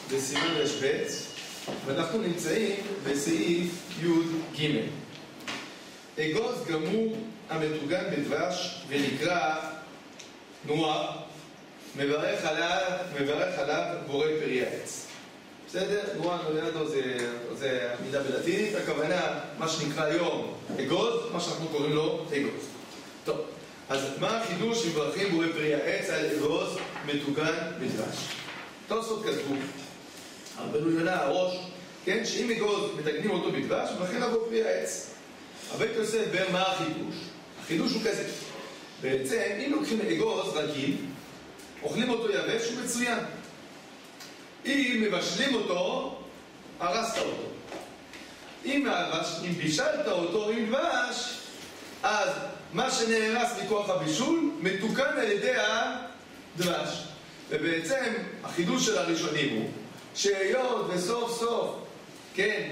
בסימן רשב"ץ, ואנחנו נמצאים בסעיף י"ג. אגוז גמור המטוגן בדבש ונקרא נוע, מברך עליו בורא פרי העץ. בסדר? נוע נולדו זה מילה בלטינית, הכוונה מה שנקרא היום אגוז, מה שאנחנו קוראים לו אגוז. טוב, אז מה החידוש שמברכים בורא פרי העץ על אגוז מטוגן בדבש? תוספות כתבו, רבנו יונה הראש, כן, שאם אגוז מתגנים אותו בדבש, מברכים עליו פרי העץ. הבית יוסף בר מה החידוש? החידוש הוא כזה, בעצם אם לוקחים אגוז רגיל, אוכלים אותו יבש, הוא מצוין. אם מבשלים אותו, הרסת אותו. אם בישלת אותו עם דבש, אז מה שנהרס מכוח הבישול מתוקן על ידי הדבש. ובעצם החידוש של הראשונים הוא שהיות וסוף סוף, כן,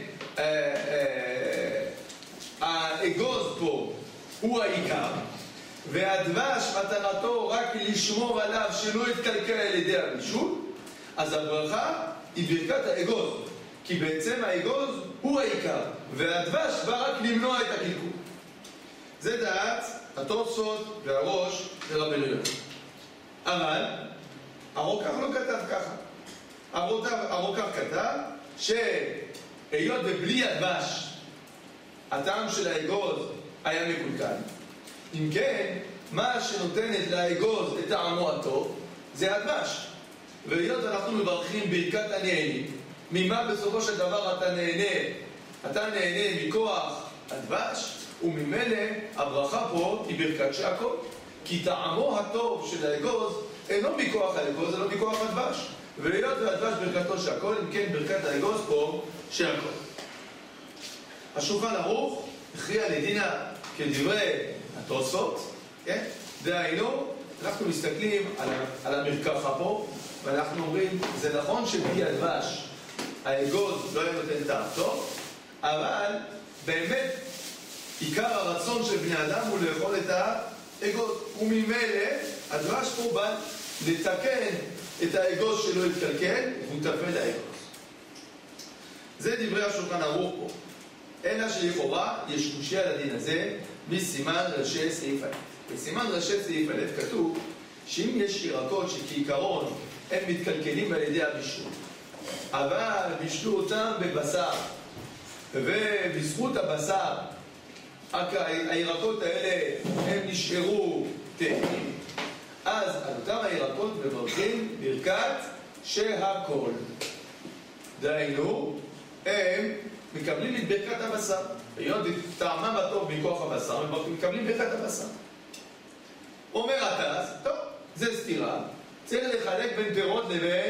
האגוז פה הוא העיקר, והדבש מטרתו רק לשמור עליו שלא יתקלקל על ידי הבישול, אז הברכה היא ברכת האגוז, כי בעצם האגוז הוא העיקר, והדבש בא רק למנוע את הקלקול. זה דעת התוספות והראש של רבנו יונה. אבל הרוקח לא כתב ככה. הרוקח כתב שהיות ובלי הדבש הטעם של האגוז היה מקולקל, אם כן, מה שנותנת לאגוז את טעמו הטוב זה הדבש. והיות אנחנו מברכים ברכת הנהנים, ממה בסופו של דבר אתה נהנה? אתה נהנה מכוח הדבש, וממילא הברכה פה היא ברכת שהכל, כי טעמו הטוב של האגוז אינו מכוח האגוז, אלא מכוח הדבש. והיות והדבש ברכתו שהכל, אם כן ברכת האגוז פה שהכל. השולחן ערוך הכריע לדינה כדברי התוספות, כן? דהיינו, אנחנו מסתכלים על המרקחה פה, ואנחנו אומרים, זה נכון שבלי הדבש האגוז לא היה נותן טעם טוב, אבל באמת עיקר הרצון של בני אדם הוא לאכול את האגוז, וממילא הדבש פה בא לתקן את האגוז שלא יתקלקל, והוא טפל האגוז. זה דברי השולחן ערוך פה. אלא שלכאורה יש קושיה לדין הזה מסימן ראשי סעיף א'. בסימן ראשי סעיף א' כתוב שאם יש ירקות שכעיקרון הם מתקלקלים על ידי הבישול, אבל בישלו אותם בבשר, ובזכות הבשר הירקות האלה הם נשארו טעמים, אז על אותם הירקות מברכים ברכת שהכל. דהיינו, הם מקבלים את ברכת הבשר. היות טעמם הטוב מכוח הבשר, הם מקבלים ברכת הבשר. אומר התז, טוב, זה סתירה. צריך לחלק בין פירות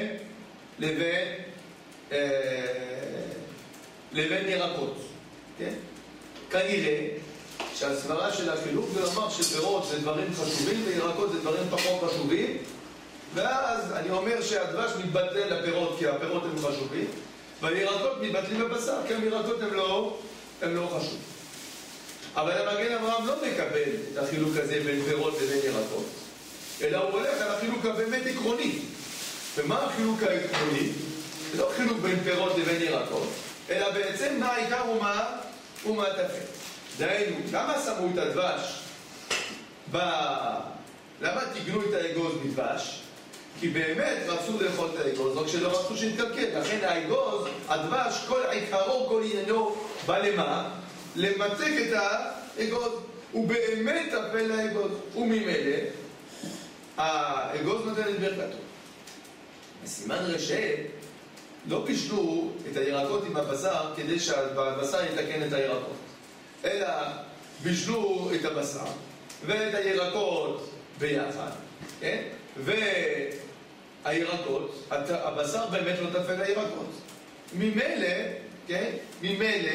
לבין ירקות. כן? כנראה שהסברה של החילוק זה לומר שפירות זה דברים חשובים וירקות זה דברים פחות חשובים, ואז אני אומר שהדבש מתבטל לפירות כי הפירות הם חשובים, והירקות מתבטלים בבשר כי הירקות הם לא חשובים. אבל המגן אברהם לא מקבל את החילוק הזה בין פירות לבין ירקות, אלא הוא הולך על החילוק הבאמת עקרוני. ומה החילוק העקרוני? זה לא חילוק בין פירות לבין ירקות, אלא בעצם מה העיקר ומה הטפל. דהיינו, למה שמו את הדבש? למה תיגנו את האגוז בדבש? כי באמת רצו לאכול את האגוז, רק שלא רצו שיתקלקל. לכן האגוז, הדבש, כל עיקרו, כל עניינו, בא למה? למצק את האגוז. הוא באמת טפל לאגוז. וממילא, האגוז נותן את ברכתו. בסימן ראשי, לא בישלו את הירקות עם הבשר כדי שהבשר יתקן את הירקות, אלא בישלו את הבשר ואת הירקות ביחד, כן? והירקות, הבשר באמת לא טפל לירקות. ממילא, כן? ממילא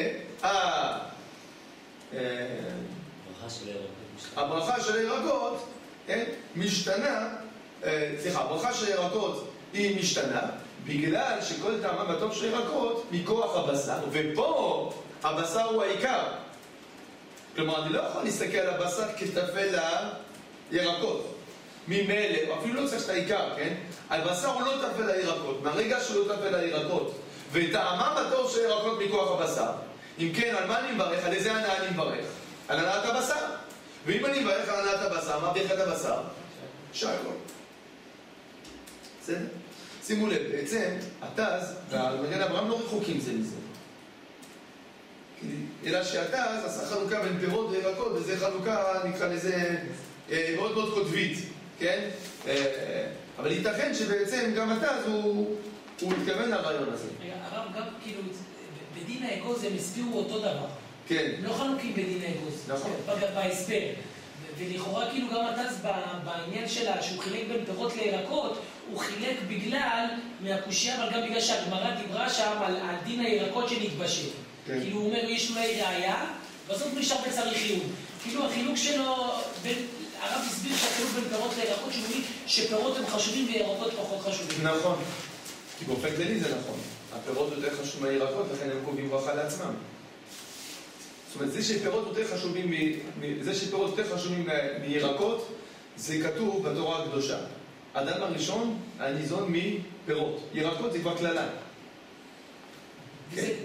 הברכה של הירקות, כן? משתנה, הברכה של הירקות היא משתנה בגלל שכל טעמם הטוב של ירקות מכוח הבשר, ופה הבשר הוא העיקר. כלומר, אני לא יכול להסתכל על הבשר כטפל לירקות. ממילא, או אפילו לא צריך את העיקר, כן? על בשר הוא לא טפל הירקות, מהרגע שהוא לא טפל הירקות, וטעמם הטוב של הירקות מכוח הבשר. אם כן, על מה אני מברך? על איזה הנאה אני מברך? על הנאת הבשר. ואם אני מברך על הנאת הבשר, מה ברכת הבשר? שהכל. בסדר? שימו לב, בעצם, התז והמגן אברהם לא רחוקים זה מזה. אלא שהתז עשה חלוקה בין פירות וירקות, וזה חלוקה, נקרא לזה, מאוד מאוד קוטבית, כן? אבל ייתכן שבעצם גם התז הוא מתכוון לרעיון הזה. הרב, גם כאילו, בדין האגוז הם הסבירו אותו דבר. כן. לא חלוקים בדין האגוז. נכון. בהסבר. ולכאורה כאילו גם התז בעניין שלה, שהוא חילק בין פירות לירקות, הוא חילק בגלל, מהקושייה, אבל גם בגלל שהגמרא דיברה שם על דין הירקות שנתבשל. כן. כאילו הוא אומר, יש אולי ראייה, בסוף נשאר בצריך חיוב. כאילו החילוק שלו, הרב הסביר שהחילוק בין פירות לירקות, שהוא אומר שפירות הם חשובים וירקות פחות חשובים. נכון. כי באופן כללי זה נכון. הפירות יותר חשובים מהירקות, לכן הם קובעים ברכה לעצמם. זאת אומרת, זה שפירות יותר חשובים מירקות, זה כתוב בתורה הקדושה. האדם הראשון, הניזון מפירות. ירקות זה כבר כללה. כן.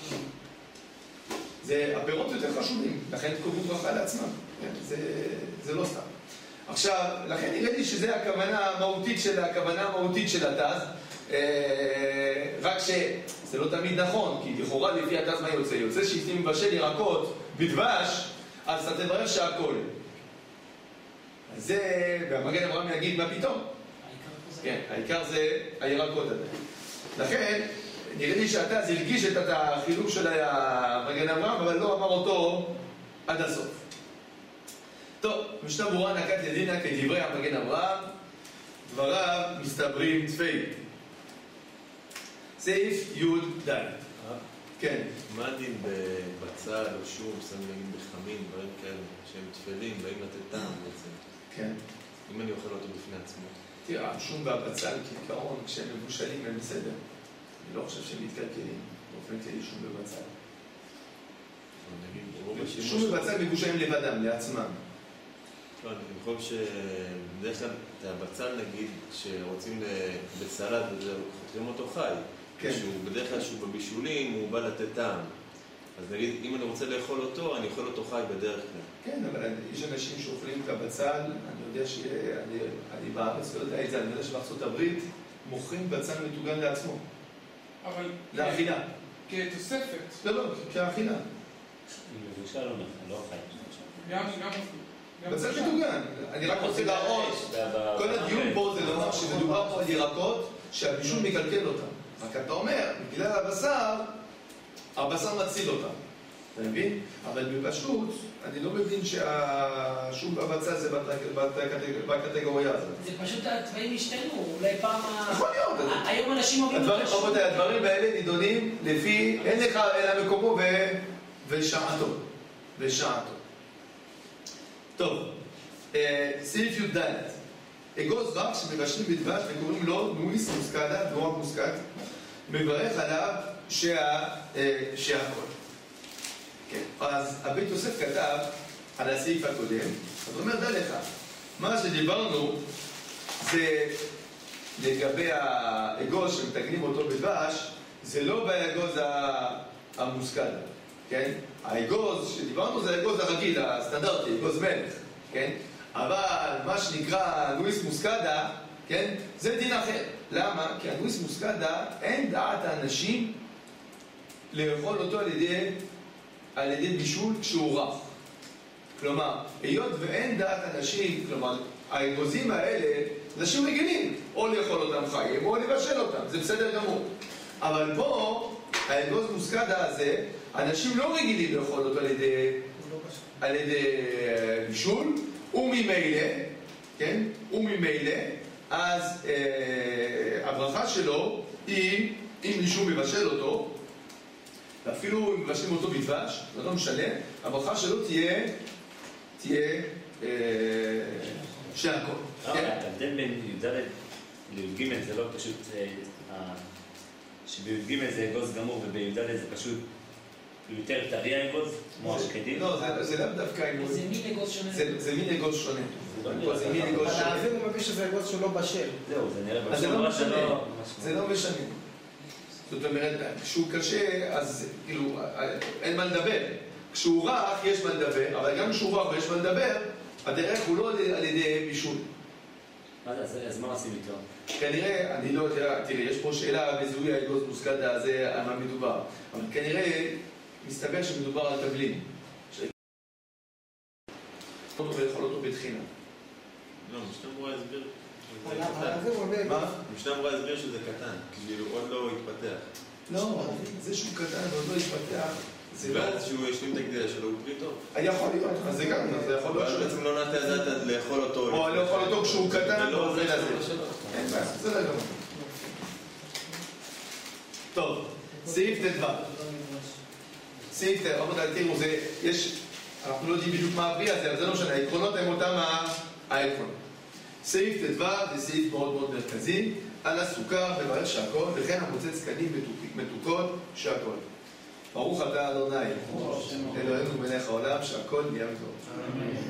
הפירות יותר חשובים, לכן קובעים ברכה לעצמם. זה לא סתם. עכשיו, לכן נראה לי שזו הכוונה המהותית של התז, רק שזה לא תמיד נכון, כי לכאורה לפי התז מה יוצא? יוצא שאם מבשל ירקות בדבש, אז אתה תברך שהכל. אז זה, והמגן אברהם יגיד מה פתאום? כן, העיקר זה הירקות הזה. לכן, נראה לי שהתז הרגיש את החילוק של המגן אברהם, אבל לא אמר אותו עד הסוף. טוב, משנה ברורה נקט ידינה כדברי המגן אברהם, דבריו מסתברים תפי. סעיף י' ד'. כן. מה הדין בבצל או שום, שמים בחמים, דברים כאלה, שהם תפלים, באים לתת טעם בעצם? כן. אם אני אוכל אותו בפני עצמו. תראה, שום והבצל כעיקרון, כשהם מבושלים הם בסדר. אני לא חושב שהם מתקלקלים, באופן כללי שום ובצל. שום ובצל מבושלים לבדם, לעצמם. לא, אני חושב שבדרך כלל את הבצל נגיד, שרוצים בסלט וחותכים אותו חי. בדרך כלל שהוא בבישולים, הוא בא לתת טעם. אז נגיד, אם אני רוצה לאכול אותו, אני אוכל אותו חי בדרך כלל. כן, אבל יש אנשים שאוכלים את הבצל, אני יודע שאני בארץ לא יודע את זה, אני יודע שבארצות הברית מוכרים בצל מטוגן לעצמו. אבל... לאכילה. כתוספת. לא, כאכילה. מבושל לא חי. גם בצל מטוגן. אני רק רוצה להראות, כל הדיון פה זה לומר שמדובר פה על ירקות שהבישול מקלקל אותם. רק אתה אומר, בגלל הבשר מציל אותם. אתה מבין? אבל בפשוט, אני לא מבין שהשום בבצל זה בקטגוריה הזאת. זה פשוט הצבעים השתנו, אולי פעם... יכול להיות. היום אנשים אומרים... הדברים האלה נידונים לפי, אין לך אלא מקומו ושעתו. טוב, סעיף י' ד'. אגוז רך שמבשלים בדבש וקוראים לו נויס מוסקדה, דבורה מוסקד, מברך עליו שהכל. כן, אז הבית יוסף כתב על הסעיף הקודם, אז הוא אומר, דע לך, מה שדיברנו זה לגבי האגוז שמתקנים אותו בדבש, זה לא באגוז המוסקד, כן? האגוז שדיברנו זה האגוז הרגיל, הסטנדרטי, אגוז מלך, כן? אבל מה שנקרא נויס מוסקדה, כן? זה דין אחר. למה? כי הנויס מוסקדה אין דעת האנשים לאכול אותו על ידי בישול כשהוא רך. כלומר, היות ואין דעת אנשים, כלומר, האגוזים האלה, אנשים רגילים, או לאכול אותם חיים, או לבשל אותם, זה בסדר גמור. אבל פה, האגוז מוסקדה הזה, אנשים לא רגילים לאכול אותו על ידי בישול, וממילא, כן? וממילא, אז הברכה שלו היא, אם מישהו מבשל אותו, ואפילו אם מבשלים אותו בדבש, זה לא משנה, הברכה שלו תהיה שהכל. ההבדל בין י"ד לי"ג זה לא פשוט, שבי"ג זה אגוז גמור ובי"ד זה פשוט יותר טרי האגוז, כמו השקדים? לא, זה לאו דווקא אגוז. זה מין אגוז שונה. זה מין אגוז שונה. זה מין אגוז אבל שונה. האוויר הוא מביא שזה אגוז שלא בשל. זהו, זה נראה אז זה לא משנה. משמעות. זה לא משנה. זאת אומרת, כשהוא קשה, אז כאילו, אין מה לדבר. כשהוא רך, יש מה לדבר, אבל גם כשהוא רך ויש מה לדבר, הדרך הוא לא על ידי בישול. אז מה עושים איתו? כנראה, אני לא יודע, תראה, יש פה שאלה בזיהוי האגוז מוסקדה, זה על מה מדובר. אבל כנראה, מסתבר שמדובר על תבלין. ולאכול אותו בתחינה. לא, משנה אמורה להסביר שזה האוויר הוא מביא קטן. אגוז. משנה אמורה להסביר שזה קטן, כאילו עוד לא התפתח. לא, זה שהוא קטן ועוד לא התפתח, זה לא... ואז שהוא השלים את הגדילה שלו, הוא פרי טוב. יכול להיות, אז זה גם, זה יכול להיות. ואז בעצם לא נעתה לדעת לאכול אותו. או לאכול אותו כשהוא קטן, ולא או זה לזה. שלו. אין בעיה, בסדר גמור. טוב, סעיף ט"ו. סעיף ט"ו, רבותיי, תראו, אנחנו לא יודעים בדיוק מה הפרי הזה, אבל זה לא משנה, העקרונות הם אותם העקרונות. סעיף ט"ו זה סעיף מאוד מאוד מרכזי, על הסוכר וברך שהכל, וכן המוצץ קנים מתוקות שהכל. ברוך אתה אדוני, אלוהינו מלך העולם, שהכל נהיה בטוב.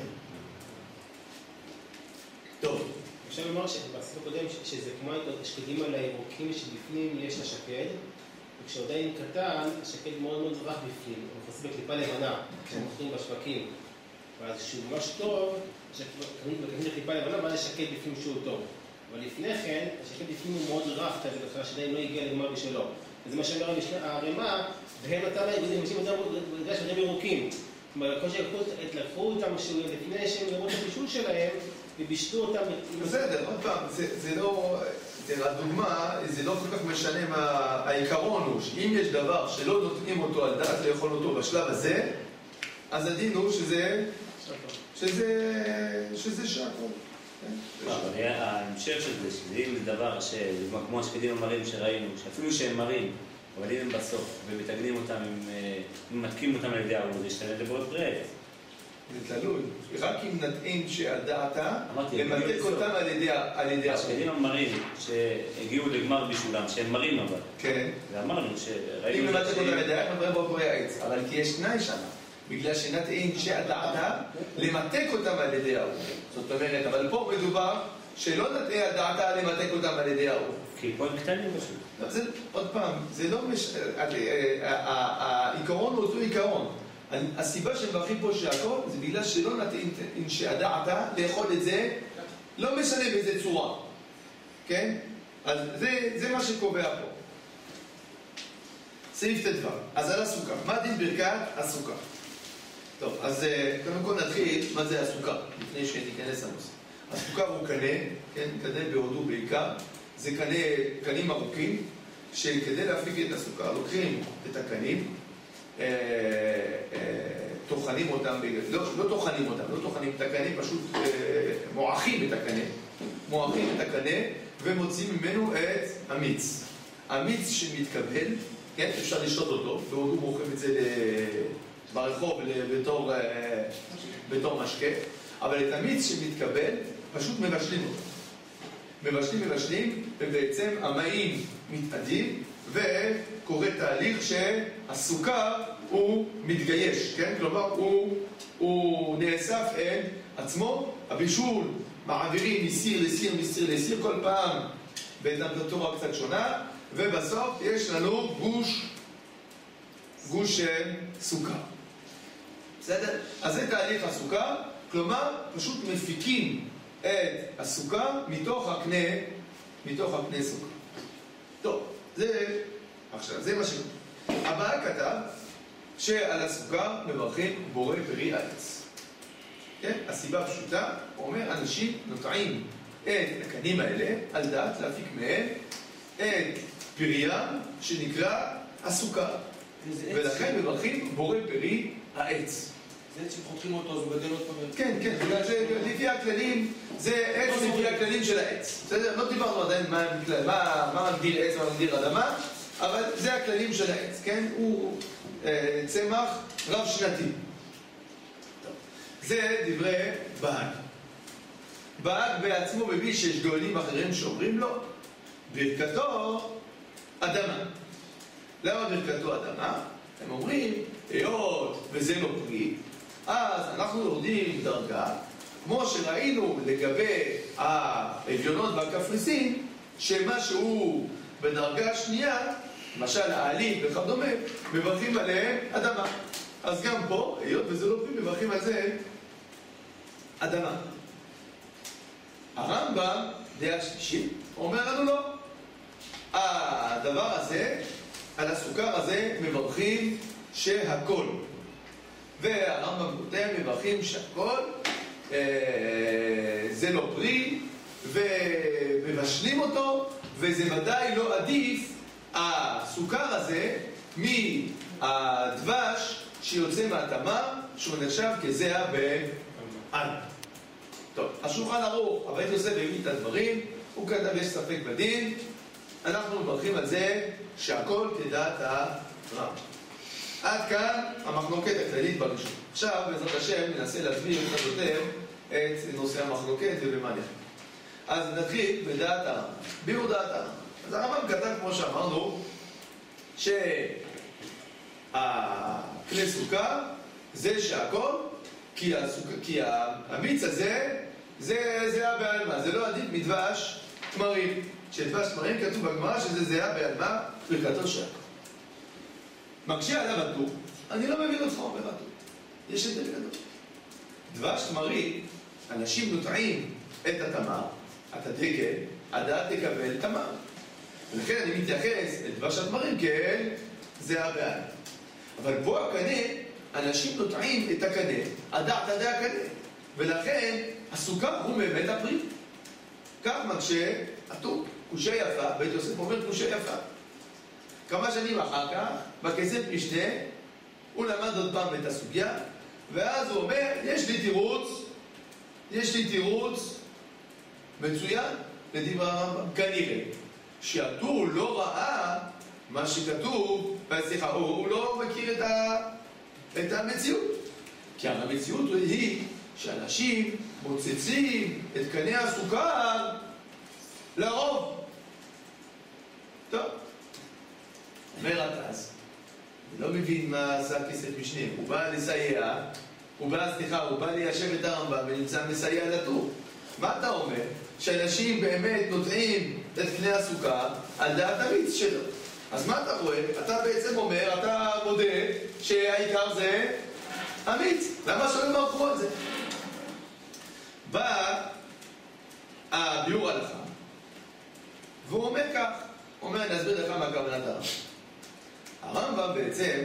טוב. אפשר לומר שבסוף הקודם שזה כמו השקדים על הירוקים שבפנים יש השקד, וכשעדיין קטן, השקד מאוד מאוד רך בפנים, הוא מכניס בקליפה לבנה, כשמוכרים בשווקים. ואז כשהוא ממש טוב, קניתי בקליפה לבנה, ואז השקד בפנים שהוא טוב. אבל לפני כן, השקד בפנים הוא מאוד רך כזה, בכלל שעדיין לא הגיע לגמר בשלו. וזה מה שאומר הרמ"א, והם נתן להם, אנשים בגלל שהם ירוקים. זאת אומרת, כל שלקחו אותם לפני שהם גמרו את הבישול שלהם, ובישלו אותם... בסדר, עוד פעם, זה לא... הדוגמה, זה לא כל כך משנה מה... העיקרון הוא שאם יש דבר שלא נותנים אותו על דעת לאכול אותו בשלב הזה, אז הדין הוא שזה שהכל. אבל ההמשך של זה, שזה אם זה דבר כמו השקדים המרים שראינו, שאפילו שהם מרים, אבל אם הם בסוף, ומתגנים אותם, מתקים אותם על ידי הערוב, זה ישתנה לברות ברט. זה תלוי. רק אם נטעין שהדעתה, למתק אותם על ידי הערוב. השקדים המרים שהגיעו לגמר בישולם, שהם מרים אבל. כן. ואמרנו שראינו... אם למתק אותם על ידי הערוב, מדברים בו פרי העץ. אבל כי יש תנאי שם. בגלל שנטעין שהדעתה, למתק אותם על ידי הערוב. זאת אומרת, אבל פה מדובר שלא נטעין הדעתה למתק אותם על ידי הערוב. כי פה הם קטנים פשוט. עוד פעם, זה לא העיקרון הוא אותו עיקרון. הסיבה שמברכים פה שהכל זה בגלל שלא נטעין שהדעתה לאכול את זה, לא משנה באיזה צורה. כן? אז זה מה שקובע פה. סעיף ט"ו. אז על הסוכר. מה דין ברכת הסוכר? טוב, אז קודם כל נתחיל מה זה הסוכר, לפני שניכנס לנושא. הסוכר הוא קנה, כן? קנה בהודו בעיקר. זה קנים ארוכים, שכדי להפיק את הסוכר לוקחים את הקנים, טוחנים אותם, לא טוחנים את הקנה, פשוט מועכים את הקנה ומוצאים ממנו את המיץ. המיץ שמתקבל, כן, אפשר לשתות אותו, בהודו מוכרים את זה ברחוב בתור משקה, אבל את המיץ שמתקבל פשוט מבשלים אותו. מבשלים, ובעצם המים מתאדים, וקורה תהליך שהסוכר הוא מתגייש, כן? כלומר, הוא נאסף אל עצמו, הבישול מעבירים מסיר, כל פעם בטמפרטורה קצת שונה, ובסוף יש לנו גוש של סוכר. בסדר? אז זה תהליך הסוכר, כלומר, פשוט מפיקים את הסוכר מתוך הקנה סוכר. טוב, זה מה שקורה. הבא כתב שעל הסוכר מברכים בורא פרי העץ. כן? הסיבה פשוטה, הוא אומר, אנשים נוטעים את הקנים האלה על דעת להפיק מהם את פריה שנקרא הסוכר. ולכן מברכים בורא פרי העץ. זה עץ שחותכים אותו, אז הוא גדל עוד פעם. כן, לפי הכללים, זה עץ לפי הכללים של העץ. בסדר? לא דיברנו עדיין מה מגדיר עץ, מה מגדיר אדמה, אבל זה הכללים של העץ, כן? הוא צמח רב שנתי. זה דברי בהג. בהג בעצמו מביא שיש גאונים אחרים שאומרים לו, ברכתו אדמה. למה ברכתו אדמה? הם אומרים, היות וזה לא פרי, אז אנחנו יורדים דרגה, כמו שראינו לגבי האביונות והקפריסין, שמשהו בדרגה השנייה, למשל העלים וכדומה, מברכים עליהם אדמה. אז גם פה, היות וזה לא פרי, מברכים על זה אדמה. הרמב"ם, דעה שלישית, אומר לנו לא. הדבר הזה, על הסוכר הזה, מברכים שהכל. והרמב"ם כותב, מברכים שהכל, זה לא פרי, ומבשלים אותו, וזה ודאי לא עדיף, הסוכר הזה, מהדבש שיוצא מהתמר, שהוא נחשב כזרע בעל. טוב, השולחן ערוך, הבית יוסף הביא את הדברים, הוא כתב יש ספק בדין, אנחנו מברכים על זה שהכל כדעת הרב. עד כאן המחלוקת הכללית בראשון. עכשיו, בעזרת השם, ננסה להסביר קצת יותר את נושא המחלוקת ובמעניין. אז נתחיל בדעת הרב. ביאור דעת הרב. אז הרמב"ם כתב, כמו שאמרנו, שהכלי סוכר זה שהכל, כי המיץ הזה זה זהה בעלמא, זה לא עדיף מדבש תמרים. שדבש תמרים כתוב בגמרא שזה זהה בעלמא ברכתו שהכל. מקשה עליו הטור, אני לא מבין אותך אומר הטור. יש הבדל גדול. דבש תמרים, אנשים נוטעים את התמר, את הדגל, הדעת תקבל תמר. ולכן אני מתייחס לדבש התמרים כאל זהה בעלמא. אבל פה הקנה, אנשים נוטעים את הקנה, הדעת עדי הקנה. ולכן הסוכר הוא באמת הפרי. כך מקשה הטור. קושה יפה, בית יוסף אומר קושה יפה. כמה שנים אחר כך, בכסף משנה, הוא למד עוד פעם את הסוגיה, ואז הוא אומר, יש לי תירוץ מצוין לדבר הרמב"ם. כנראה שהטור לא ראה מה שכתוב, סליחה, הוא לא מכיר את המציאות. כי המציאות היא שאנשים מוצצים את קנה הסוכר לרוב. טוב. אומר הטס, אני לא מבין מה עשה כסף משנה, הוא בא לסייע, הוא בא ליישב את הרמב"ם ונמצא מסייע לטור. מה אתה אומר? שאנשים באמת נוטעים את קנה הסוכר על דעת המיץ שלו. אז מה אתה רואה? אתה בעצם אומר, אתה מודה שהעיקר זה המיץ. למה שלא מרחו על זה? בא הביאור הלכה, והוא אומר כך, הוא אומר, אני אסביר לך מה כוונת הרמב"ם. הרמב"ם בעצם,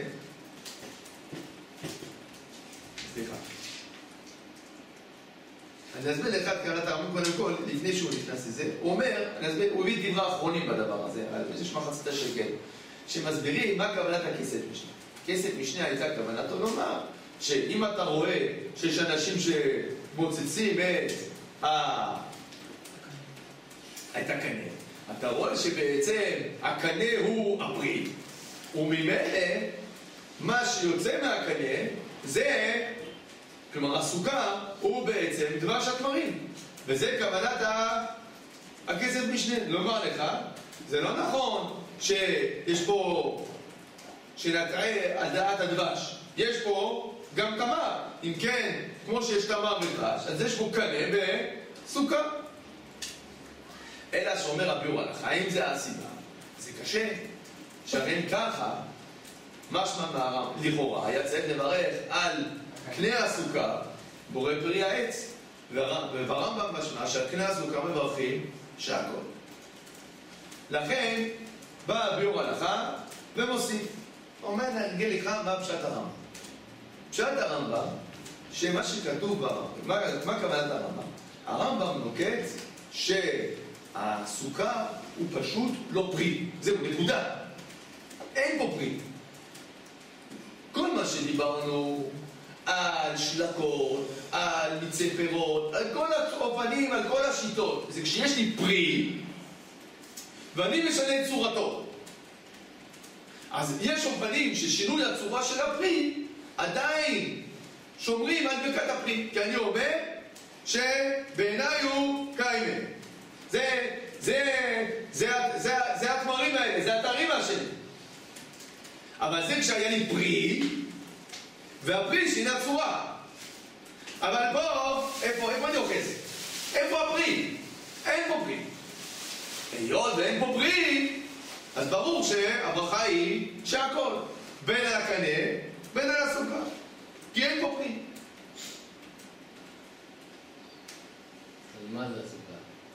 סליחה, אני אסביר לך את כוונת הרמב"ם קודם כל, לפני שהוא נכנס לזה, הוא אומר, הוא הביא דברי האחרונים בדבר הזה, יש מחצית השקל, שמסבירים מה כוונת הכסף משנה. כסף משנה הייתה כוונתו לומר, שאם אתה רואה שיש אנשים שמוצצים את הקנה, אתה רואה שבעצם הקנה הוא הפרי, וממילא מה שיוצא מהקנה זה, כלומר הסוכר הוא בעצם דבש התמרים, וזה כוונת הכסף משנה. לומר לך, זה לא נכון שיש פה שנטעה על דעת הדבש, יש פה גם תמר. אם כן, כמו שיש תמר ודבש, אז יש פה קנה וסוכר. אלא שאומר הביאור הלכה, האם זה הסיבה? זה קשה. שהרי ככה, משמע מהרמב"ם, לכאורה, היה צריך לברך על קנה הסוכר, בורא פרי העץ. וברמב"ם משמע שעל קנה הסוכר מברכים שהכל. לכן, בא הביאור הלכה ומוסיף. אומר, נרגל לך מה פשט הרמב"ם. פשט הרמב"ם, שמה שכתוב ברמב"ם, מה כוונת הרמב"ם? הרמב"ם נוקט שהסוכר הוא פשוט לא פרי. זהו, נקודה. אין פה פרי. כל מה שדיברנו על שלקות, על מיצי פירות, על כל האופנים, על כל השיטות, זה כשיש לי פרי ואני משנה את צורתו. אז יש אופנים ששינוי הצורה של הפרי עדיין שומרים על ברכת הפרי, כי אני אומר שבעיניי הוא קיימה. זה התמרים האלה, זה התרימה שלי. אבל זה כשהיה לי פרי, והפרי שינה צורה. אבל פה, איפה אני אוחז? איפה הפרי? אין פה פרי. היות ואין פה פרי, אז ברור שהברכה היא שהכל, בין על הקנה, בין על הסוכר. כי אין פה פרי. אז מה זה הסוכר?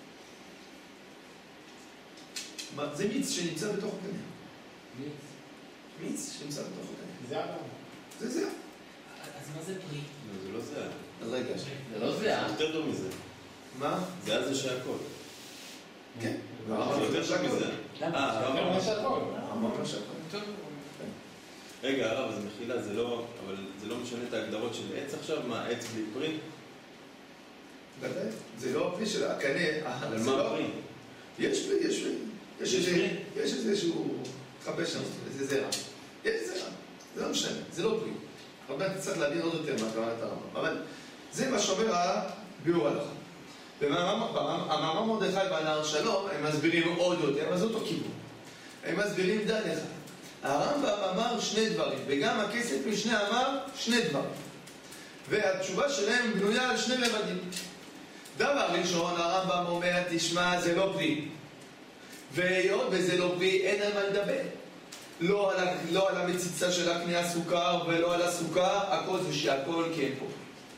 זה מיץ שנמצא בתוך הקנה. מיץ? מיץ שנמצא בתוך הקנה. זה הרעיון. זה זה. אז מה זה פרי? זה לא זה. אז רגע. זה לא זה, יותר טוב מזה. מה? זה שהכל. כן. זה יותר טוב מזה. מה שהכל. אמרנו שהכל. יותר טוב. רגע, הרב, אז מחילה, זה לא משנה את ההגדרות של עץ עכשיו? מה, עץ בלי פרי? ודאי. זה לא הפרי של הקנה. אבל זה מה לא- הפרי? יש פרי, יש פרי. יש פרי? יש איזשהו חפש שם, איזה זרע. יש זרע. זה לא משנה, זה לא פרי. עוד מעט צריך להבין עוד יותר מה כוונת הרמב"ם. אבל זה מה שאומר הביאור הלכה. במאמר מרדכי והנהר שלום הם מסבירים עוד יותר, אבל זה אותו כיוון. הם מסבירים דן אחד. הרמב"ם אמר שני דברים, וגם הכסף משנה אמר שני דברים. והתשובה שלהם בנויה על שני לבדים. דבר ראשון, הרמב"ם אומר, תשמע, זה לא פרי. והיות וזה לא פרי, אין על מה לדבר. לא על המציצה של הקנה הסוכר ולא על הסוכר, הכל זה שהכל כן פה.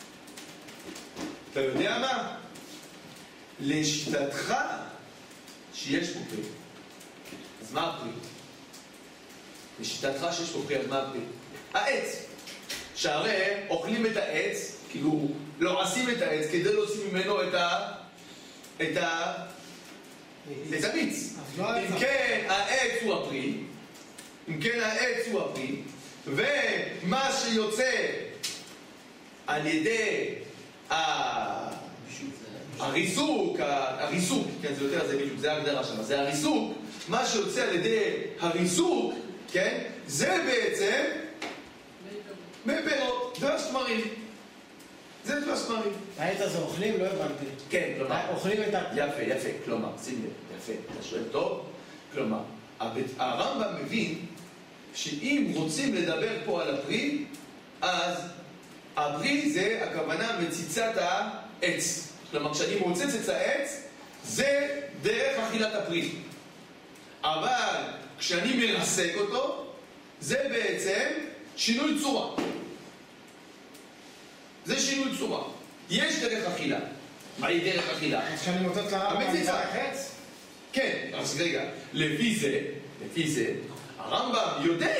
אתה יודע מה? לשיטתך שיש פה פרי. אז מה הפרי? לשיטתך שיש פה פרי, אז מה הפרי? העץ. שהרי אוכלים את העץ, כאילו לועשים את העץ כדי להוציא ממנו את המיץ. אם כן, העץ הוא הפרי, ומה שיוצא על ידי הריסוק, כן, זה יותר, זה בדיוק, זה ההגדרה שם, זה הריסוק, מה שיוצא על ידי הריסוק, כן, זה בעצם מפירות, דבש תמרים. זה דבש תמרים. העץ הזה אוכלים? לא הבנתי. כן, כלומר. אוכלים את ה... יפה, כלומר, שים לב, יפה, אתה שואל טוב, כלומר, הרמב"ם מבין שאם רוצים לדבר פה על הפרי, אז הפרי זה הכוונה מציצת העץ. כלומר, כשאני מוצץ את העץ, זה דרך אכילת הפרי. אבל כשאני מרסק אותו, זה בעצם שינוי צורה. זה שינוי צורה. יש דרך אכילה. מהי דרך אכילה? אז כשאני מוצאת לרמב"ם, אני המציצה. צריך עץ? כן, אז רגע, לפי זה, הרמב"ם יודע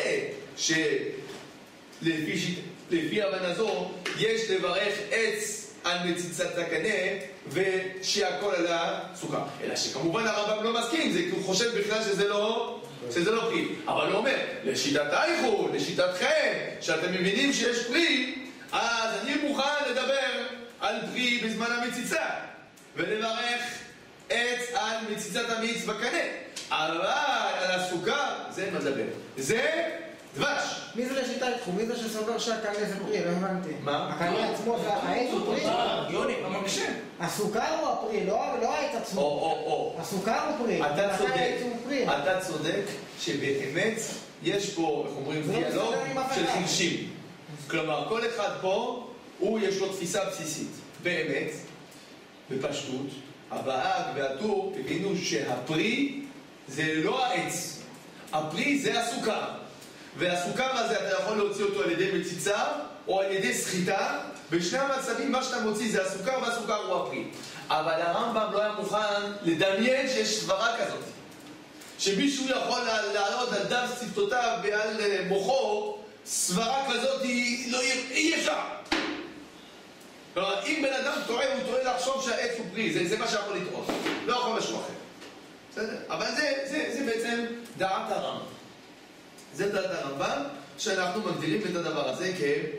לפי הבנה זו, יש לברך עץ על מציצת הקנה ושהכל על הסוכר. אלא שכמובן הרמב"ם לא מסכים עם זה, כי הוא חושב בכלל שזה לא פרי. אבל הוא אומר, לשיטתייכו, לשיטתכם, שאתם מבינים שיש פרי, אז אני מוכן לדבר על פרי בזמן המציצה, ולברך עץ על מציצת המיץ בקנה. אבל על הסוכר, זה אין מה לדבר. זה דבש. מי זה לשיטתכם? מי זה שסובר שהקנה זה פרי? לא הבנתי. מה? הקנה עצמו, העץ הוא פרי? יוני, המקשה. הסוכר הוא הפרי, לא העץ עצמו. הסוכר הוא פרי. אתה צודק שבאמת יש פה, איך אומרים, דיאלוג של חירשים. כלומר, כל אחד פה, יש לו תפיסה בסיסית. באמת, בפשטות, הבאג והטור הבינו שהפרי זה לא העץ. הפרי זה הסוכר. והסוכר הזה אתה יכול להוציא אותו על ידי מציצה או על ידי סחיטה. בשני המצבים מה שאתה מוציא זה הסוכר, והסוכר הוא הפרי. אבל הרמב"ם לא היה מוכן לדמיין שיש סברה כזאת. שמישהו יכול לעלות על דף שפתותיו ועל מוחו, סברה כזאת אי אפשר. כלומר, אם בן אדם טועה, הוא טועה לחשוב שהעץ הוא פרי, זה מה שיכול לטעות. לא יכול משהו אחר. בסדר? אבל זה בעצם דעת הרמב"ם. זה דעת הרמב"ם, שאנחנו מגדירים את הדבר הזה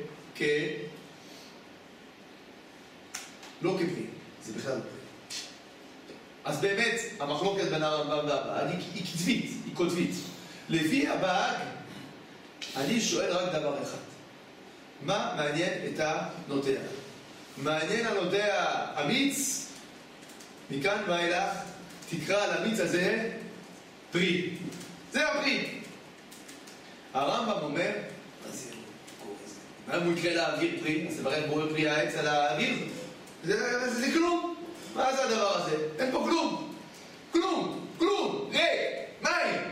לא כפרי. זה בכלל לא פרי. אז באמת, המחלוקת בין הרמב"ם והבאג היא כתבית, היא כותבית. לפי הבאג, אני שואל רק דבר אחד. מה מעניין את הנוטע? מעניין הנוטע המיץ, מכאן ואילך תקרא למיץ הזה פרי. זה הפרי. הרמב"ם אומר, מה זה קורה זה? אם הוא יקרה לאוויר פרי, אז תברך בורא פרי העץ על האוויר, זה כלום. מה זה הדבר הזה? אין פה כלום. כלום, כלום, ריק, מים.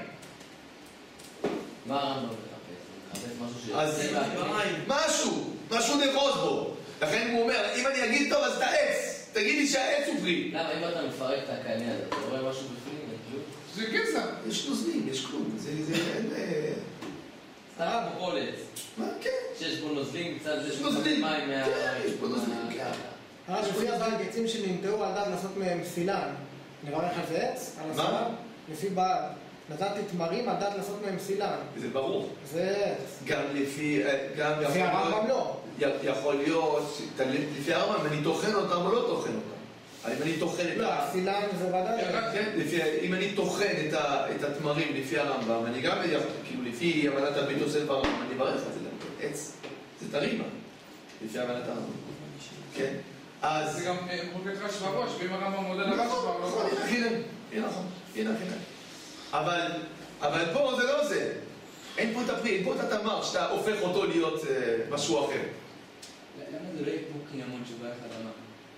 מה הרמב"ם מחפש? מחפש משהו אז משהו נבוז בו. לכן הוא אומר, אם אני אגיד טוב, אז את העץ. תגיד לי שהעץ הוא פרי. למה, אם אתה מפרק את הקנה הזה, אתה רואה משהו בפנים? זה גזע. יש נוזלים, יש כלום. זה אין... סתם עולץ. מה? כן. שיש בו נוזלים, קצת זה נוזלים. מים מה... כן, יש בו נוזלים, כן. הרב, לפי הביצים שנמטעו על דעת לעשות מהם סילן, נברך על זה עץ? על מה? הסילן? לפי בעל. נתתי תמרים על דעת לעשות מהם סילן. זה ברור. זה עץ. גם לפי... לפי הרמב"ם לא. יכול להיות, לפי הרמב"ם, אם אני טוחן אותם או לא טוחן אותם. אם אני טוחן את לא, הסילן זה ודאי. אם אני טוחן את התמרים לפי הרמב"ם, אני גם, כאילו לפי אמנת הבית יוסף והרמב"ם, אני אברך את זה גם. עץ. זה תרימה. לפי אמנת הרמב"ם. כן? אז... זה גם מוביל את רש"י בראש, ואם הרמב"ם מודל הרש"י נכון, בראש. הנה, אבל פה זה לא זה. אין פה את הפרי, אין פה את התמר, שאתה הופך אותו להיות משהו אחר. למה זה לא איפוק ימון שבא אחד אמר?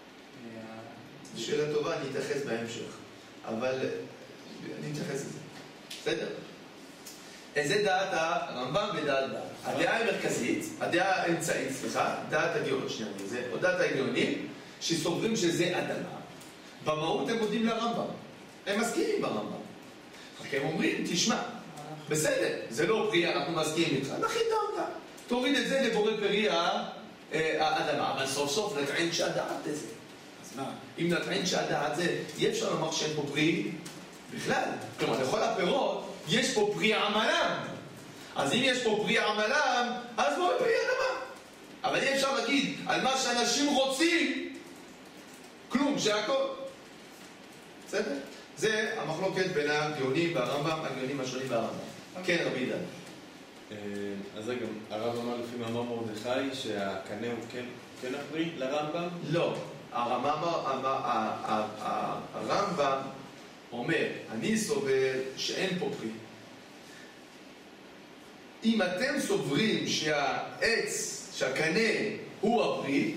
שאלה טובה, אני אתייחס בהמשך. אבל אני אתייחס לזה. בסדר? זה דעת הרמב"ם ודעת דעת. הדעה המרכזית, הדעה האמצעית, דעת הגאונים, או דעת הגאונים, שסוברים שזה אדמה. במהות הם מודים לרמב"ם. הם מסכימים ברמב"ם. רק הם אומרים, תשמע, בסדר, זה לא פרי, אנחנו מסכימים איתך. נכין דעתה. תוריד את זה לבורא פרי האדמה. אבל סוף סוף נטען שהדעת זה. אז מה? אם נטען שהדעת זה, יהיה אפשר לומר שאין פה פרי בכלל. כלומר, לכל הפירות, יש פה פרי עמלם. אז אם יש פה פרי עמלם, אז בורא פרי אדמה. אבל אי אפשר להגיד על מה שאנשים רוצים, כלום, שהכל. בסדר? זה המחלוקת בין הגאונים והרמב"ם, הגאונים השונים והרמב"ם. כן, רבי עידן. אז רגע, הרב אמר לפי מאמר מרדכי שהקנה הוא כן הפרי לרמב"ם? לא. הרמב"ם אומר, אני סובר שאין פה פרי. אם אתם סוברים שהעץ, שהקנה הוא הפרי,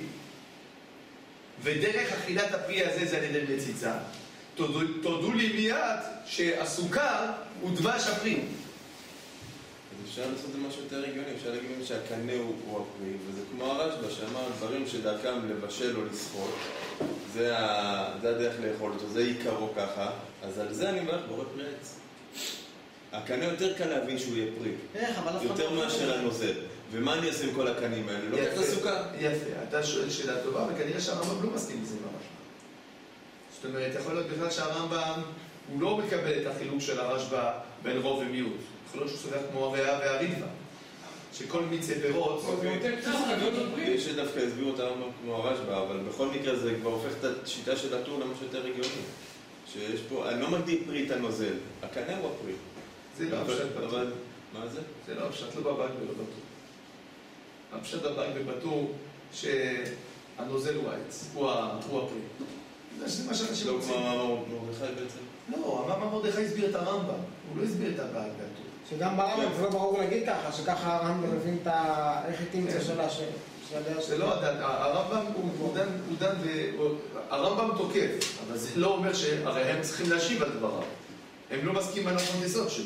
ודרך אכילת הפרי הזה זה על ידי מציצה, תודו לי מיד שהסוכר הוא דבש הפרי. אז אפשר לעשות את זה משהו יותר הגיוני, אפשר להגיד שהקנה הוא הפרי, וזה כמו הרשב"א שאמר דברים שדרכם לבשל או לסחוט, זה הדרך לאכול אותו, זה עיקרו ככה, אז על זה אני מברך בורא פרי עץ. הקנה יותר קל להבין שהוא יהיה פרי, יותר מאשר הנוזל. ומה אני אעשה עם כל הקנים האלה? לא קצת הסוכר? יפה, אתה שואל שאלה טובה, וכנראה שהרמב"ם לא מסכים לזה ממש. זאת אומרת, יכול להיות בכלל שהרמב"ם הוא לא מקבל את החילוק של הרשב"א בין רוב ומיעוט. יכול להיות שהוא סובר כמו הריאה והרידב"א, שכל מיצי פירות... יש שדווקא הסבירו את הרמב"ם כמו הרשב"א, אבל בכל מקרה זה כבר הופך את השיטה של הטור למשהו יותר הגיוני. שיש פה, אני לא מגדיר פרי את הנוזל, הקנה הוא הפרי. זה לא הפשט בטור. מה זה? זה לא הפשט, לא בבית ולא בטור. הפשט בבית ובטור שהנוזל הוא העץ, הוא הפרי. זה מה שאנשים רוצים. לא כמו מאמר מרדכי בעצם? לא, מאמר מרדכי הסביר את הרמב"ם, הוא לא הסביר את הבית והטור. שגם ברמב"ם זה לא ברור להגיד ככה, שככה הרמב"ם מבין את איך היא תמצא שלה זה לא הדת, הרמב"ם הוא דן, הרמב"ם תוקף, אבל זה לא אומר שהרי הם צריכים להשיב על דבריו. הם לא מסכים על נכון יסוד שלו.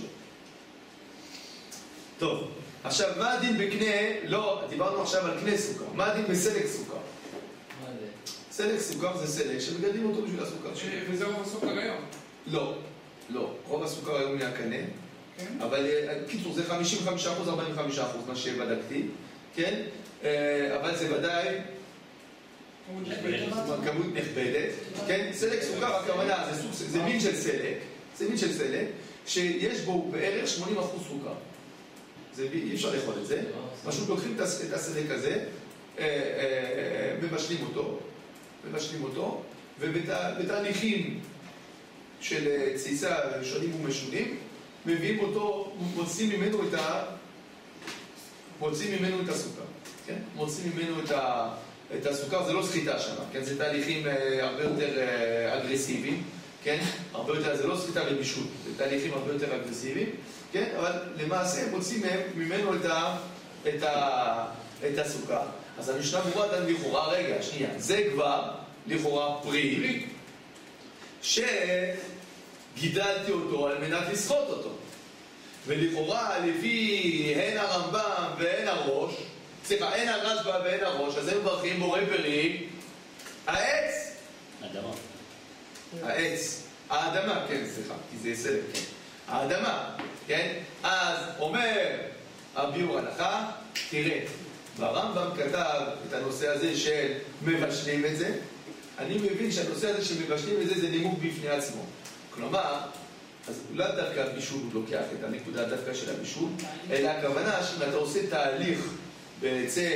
טוב, עכשיו מה הדין בקנה, לא, דיברנו עכשיו על קנה סוכר, מה הדין בסלק סוכר? מה זה? סלק סוכר זה סלק שמגדלים אותו בשביל הסוכר שלו. וזה רוב הסוכר היום. לא, רוב הסוכר היום מהקנה, אבל קיצור זה 55%, 45% מה שבדקתי, כן? אבל זה ודאי כמות נכבדת, כן? סלק סוכר, הכוונה, זה מין של סלק, שיש בו בערך 80% סוכר. אי אפשר לאכול את זה, פשוט לוקחים את הסלק הזה, מבשלים אותו, ובתהליכים של תסיסה שונים ומשונים, מביאים אותו, מוצאים ממנו את הסוכר, כן? מוצאים ממנו את הסוכר, זה לא סחיטה שם, כן? זה תהליכים הרבה יותר אגרסיביים, כן? הרבה יותר, זה לא סחיטה ובישול, זה תהליכים הרבה יותר אגרסיביים, כן? אבל למעשה הם מוצאים ממנו את הסוכר. אז המשנה ברורה דן לכאורה, רגע, שנייה, זה כבר לכאורה פרי, שגידלתי אותו על מנת לסחוט אותו. ולכאורה, לפי הן הרמב"ם והן הראש, סליחה, הן הרשב"א והן הראש, אז הם מברכים בורא פרי, העץ. אדמה. העץ. האדמה, כן, סליחה, כי זה סלב, כן. האדמה, כן? אז אומר הביאור הלכה, תראה, והרמב"ם כתב את הנושא הזה של מבשלים את זה. אני מבין שהנושא הזה של מבשלים את זה זה נימוק בפני עצמו. כלומר, אז אולי דווקא הבישול הוא לוקח את הנקודה דווקא של הבישול, אלא הכוונה שאם אתה עושה תהליך בעצם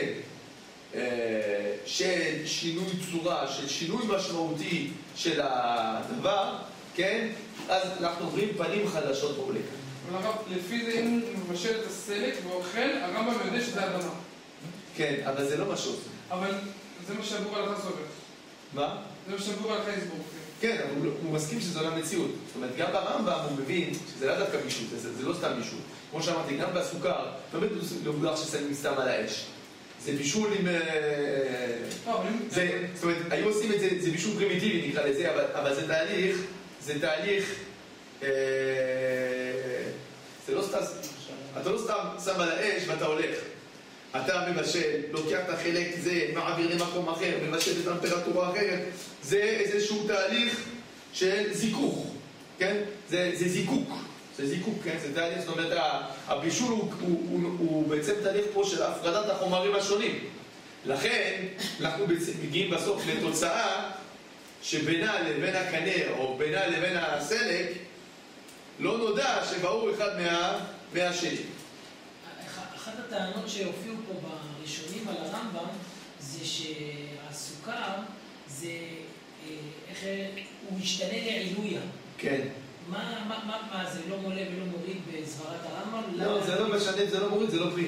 של שינוי צורה, של שינוי משמעותי של הדבר, כן? אז אנחנו עוברים פנים חדשות בו לכאן. אבל הרב, לפי זה אם הוא מבשל את הסלק ואוכל, הרמב"ם יודע שזה אדמה. כן, אבל זה לא מה שעושה. אבל זה מה שהבור הלכה סובר. מה? זה מה שהבור הלכה יסבור. כן, אבל הוא מסכים שזו לא המציאות. זאת אומרת, גם ברמב"ם הוא מבין שזה לא דווקא בישול, זה לא סתם בישול. כמו שאמרתי, גם בסוכר, באמת לא מודח ששמים סתם על האש. זה בישול עם... זאת אומרת, היו עושים את זה, זה בישול פרימיטיבי נקרא לזה, אבל זה תהליך, זה לא סתם, אתה לא סתם שם על האש ואתה הולך. אתה מבשל, לוקח את החלק, זה מעביר למקום אחר, מבשל בטמפרטורה אחרת. זה איזשהו תהליך של זיכוך, כן? זה זיקוק. זה זיקוק, כן? זה תהליך, זאת אומרת, הבישול הוא בעצם תהליך פה של הפרדת החומרים השונים. לכן, אנחנו מגיעים בסוף לתוצאה שבינה לבין הקנה או בינה לבין הסלק לא נודע שברור אחד מהשני. אחת הטענות שהופיעו פה בראשונים על הרמב"ם זה שהסוכר זה, הוא משתנה לעילויה. כן. מה זה לא מולה ולא מוריד בסברת הרמב"ם? לא, זה לא משנה, זה לא מוריד, זה לא פרי.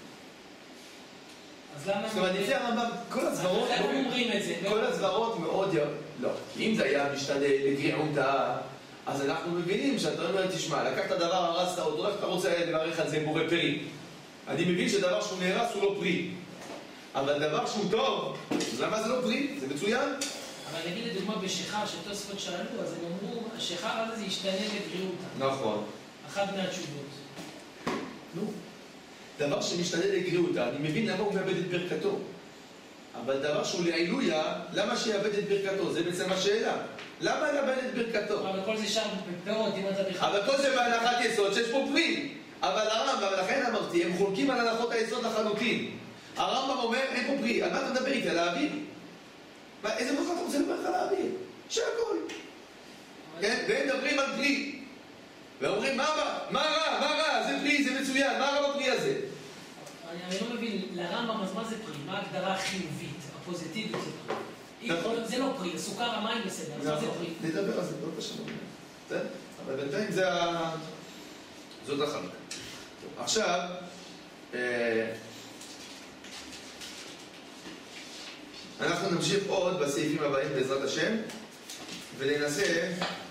אז למה... זאת אומרת, לפי הרמב"ם, כל הסברות מאוד... לא, אם זה היה משתנה לגריעותה, אז אנחנו מבינים שאתה אומר, תשמע, לקחת דבר, הרסת אותו, איך אתה רוצה לברך על זה בורא פרי? אני מבין שדבר שהוא נהרס הוא לא פרי. אבל דבר שהוא טוב, אז למה זה לא פרי? זה מצוין. אבל נגיד לדוגמה בשיכר שתוספות שאלו, אז הם אמרו, השיכר הזה זה ישתנה לגריעותה. נכון. אחת מהתשובות. נו. דבר שמשתנה לגריעותה, אני מבין למה הוא מאבד את ברכתו. אבל דבר שהוא לעילויה, למה שיאבד את ברכתו? זה בעצם השאלה. למה לאבד את ברכתו? אבל כל זה שם בפירות, אם אתה בכלל... אבל כל זה בהנחת יסוד שיש פה פרי. אבל הרמב"ם, ולכן אמרתי, הם חולקים על הנחות היסוד לחלוטין. הרמב"ם אומר, אין פה פרי. על מה אתה מדבר איתי? על האוויר? איזה מוכר אתה רוצה לדבר על האוויר? שהכל. כן? והם מדברים על פרי. ואומרים, מה רע? זה פרי, זה מצוין. מה רע בפרי הזה? אני לא מבין, לרמב"ם, אז מה זה פרי? מה ההגדרה החיובית, הפוזיטיבית של פרי? זה לא פרי, סוכר המים בסדר, אז מה זה פרי? נדבר על זה, לא קשה. אבל בינתיים זאת החלוקה. עכשיו, אנחנו נמשיך עוד בסעיפים הבאים בעזרת השם, ולנסה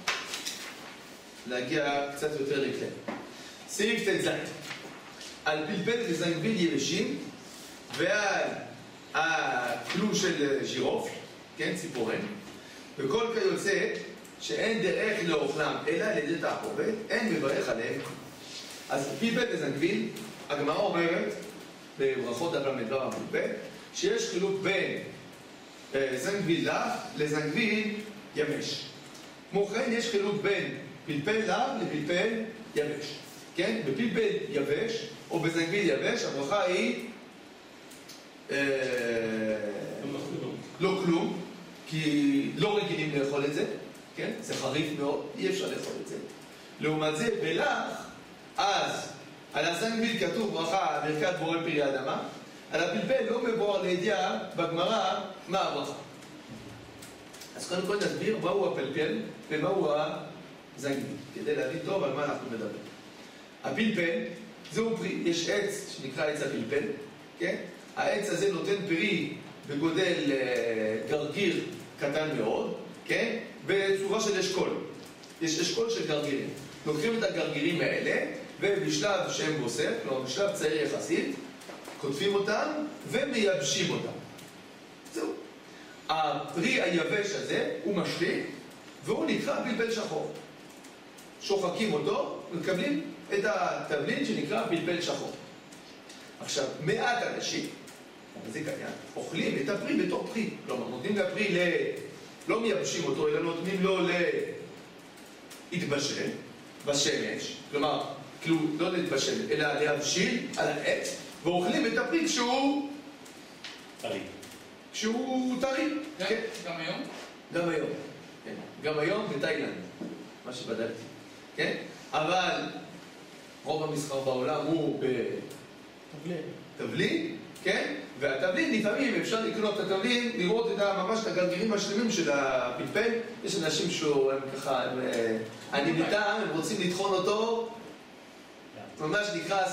להגיע קצת יותר לכלל. סעיף ט"ז. על פלפל וזנגביל יבשים ועל הכלום של ז'ירוף, כן, ציפורן, וכל כיוצא שאין דרך לאוכלם אלא על ידי תערובת, אין מברך עליהם. אז פלפל וזנגביל, הגמרא אומרת בברכות דף ל"ו הפלפל, שיש חילוק בין זנגביל לח לזנגביל יבש. כמו כן יש חילוק בין פלפל לח לפלפל יבש. כן? בפלפל יבש או בזנגביל יבש הברכה היא לא כלום, כי לא רגילים לאכול את זה, כן? זה חריף מאוד, אי אפשר לאכול את זה. לעומת זה, בלח, אז על הזנגביל כתוב ברכה ברכת בורא פרי האדמה, על הפלפל לא מבואר לידיעה בגמרא מה הברכה. אז קודם כל נסביר מהו הפלפל ומהו הזנגביל, כדי להבין טוב על מה אנחנו מדברים. הפלפל, זהו פרי, יש עץ שנקרא עץ הפלפל, כן? העץ הזה נותן פרי בגודל גרגיר קטן מאוד, כן? בצורה של אשכול. יש אשכול של גרגירים. לוקחים את הגרגירים האלה, ובשלב שהם בוסר, כלומר בשלב צעיר יחסית, כותבים אותם ומייבשים אותם. זהו. הפרי היבש הזה הוא משליק, והוא נקרא פלפל שחור. שוחקים אותו, מקבלים את התבלין שנקרא פלפל שחור. עכשיו, מעט אנשים, זה קיים, אוכלים את הפרי בתור פרי. כלומר, נותנים לפרי לא מייבשים אותו, אלא נותנים לו להתבשל בשמש. כלומר, כאילו, לא להתבשל, אלא להבשיל על העץ, ואוכלים את הפרי כשהוא טרי. כן, גם היום? גם היום. כן. גם היום בתאילנד, מה שבדקתי. כן? אבל רוב המסחר בעולם הוא בתבלין, כן? והתבלין, לפעמים אפשר לקנות את התבלין, לראות ממש את הגרגירים השלמים של הפלפל. יש אנשים שהם ככה, אני איתם, הם רוצים לטחון אותו, ממש נקרא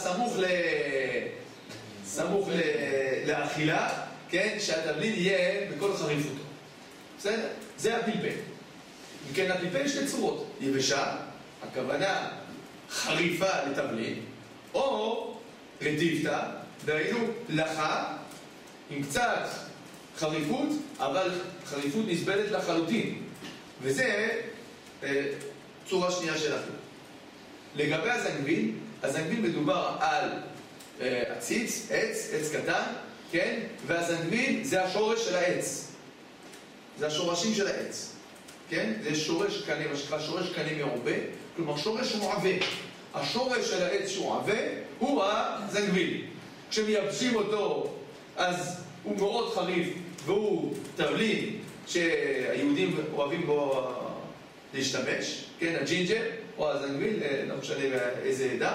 סמוך לאכילה, כן? שהתבלין יהיה בכל חריפותו. בסדר? זה הפלפל. וכן, הפלפל שתי צורות. יבשה, הכוונה חריפה לתבלין, או רטיבתא, דהיינו לחה, עם קצת חריפות, אבל חריפות נסבלת לחלוטין. וזה צורה שנייה של אכילה. לגבי הזנגביל, הזנגביל מדובר על עציץ, עץ קטן, כן? והזנגביל זה השורש של העץ. זה השורשים של העץ. כן? זה שורש קנה, מה שנקרא שורש קנה מרובה, כלומר שורש הוא עבה. השורש של העץ שהוא עבה הוא הזנגביל. כשמייבשים אותו, אז הוא מאוד חריף, והוא תבלין שהיהודים אוהבים בו להשתמש, כן? הג'ינג'ר או הזנגביל, לא משנה איזה עדה.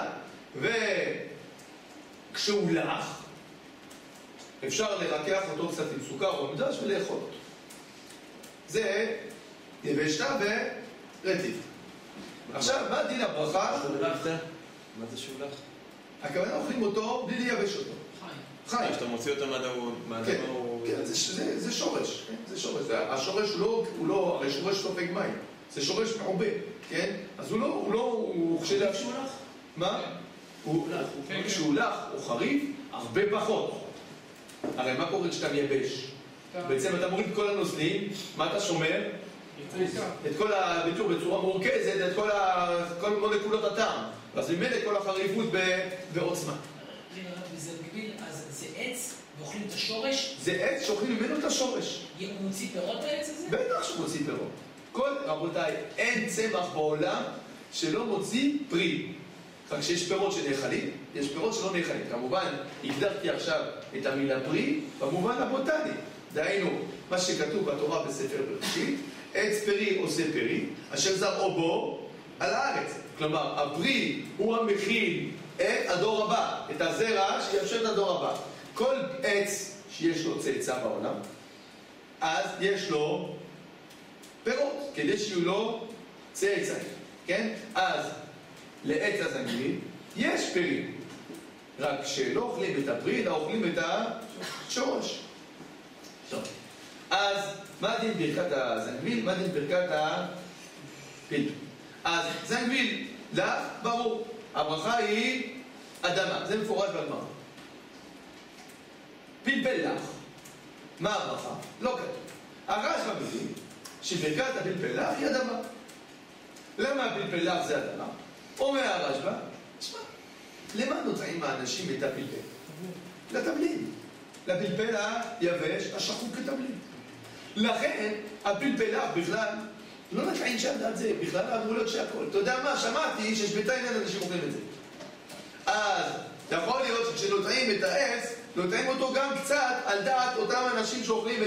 וכשהוא לח, אפשר לרקח אותו קצת עם סוכר או מדש ולאכול אותו. זה יבשתא ורטיבתא. עכשיו, מה דין הברכה? מה זה שולח? הכוונה אוכלים אותו בלי לייבש אותו. חי. כשאתה מוציא אותו מהאדמה הוא... כן, זה שורש. זה שורש. השורש הוא לא, הרי שורש סופג מים. זה שורש מעובה, כן? אז הוא לא, הוא כשלח... שולח? מה? כשהוא לח, הוא חריף, הרבה פחות. הרי מה קורה כשאתה מייבש? בעצם אתה מוריד את כל הנוזלים, מה אתה שומר? את כל הביטור בצורה מורכזת, את כל מולקולות הטעם. ואז ממילא כל החריפות בעוצמה. וזנגביל, אז זה עץ ואוכלים את השורש? זה עץ שאוכלים ממנו את השורש. הוא מוציא פירות העץ הזה? בטח שהוא מוציא פירות. רבותיי, אין צמח בעולם שלא מוציא פרי. רק שיש פירות שנאכלים, יש פירות שלא נאכלים. כמובן, הגדרתי עכשיו את המילה פרי במובן הבוטני. דהיינו, מה שכתוב בתורה בספר בראשית, עץ פרי עושה פרי, אשר זרעו בו על הארץ. כלומר, הפרי הוא המכיל את הדור הבא, את הזרע שיאפשר את הדור הבא. כל עץ שיש לו צאצא בעולם, אז יש לו פירות, כדי שיהיו לו צאצאים, כן? אז לעץ הזנגביל יש פרי, רק שלא אוכלים את הפרי, אלא אוכלים את השורש. טוב, אז מה דין ברכת הזנגביל? מה דין ברכת הפלפל? אז זנגביל, ברור, הברכה היא אדמה, זה מפורש בגמרא. פלפל לך, מה הברכה? לא כתוב. הרשב"א מבין שברכת הפלפל לך היא אדמה. למה הפלפל לך זה אדמה? אומר הרשב"א, תשמע, למה נוטעים האנשים את הפלפל? לתבלין. לפלפל היבש השחוק כתבלין. לכן הפלפל לך בכלל לא נקעים שם על זה, בכלל אמרו להיות שהכל. אתה יודע מה? שמעתי שיש בתאילנד אנשים אוכלים את זה. אז יכול להיות שכשנוטעים את העץ, נוטעים אותו גם קצת על דעת אותם אנשים שאוכלים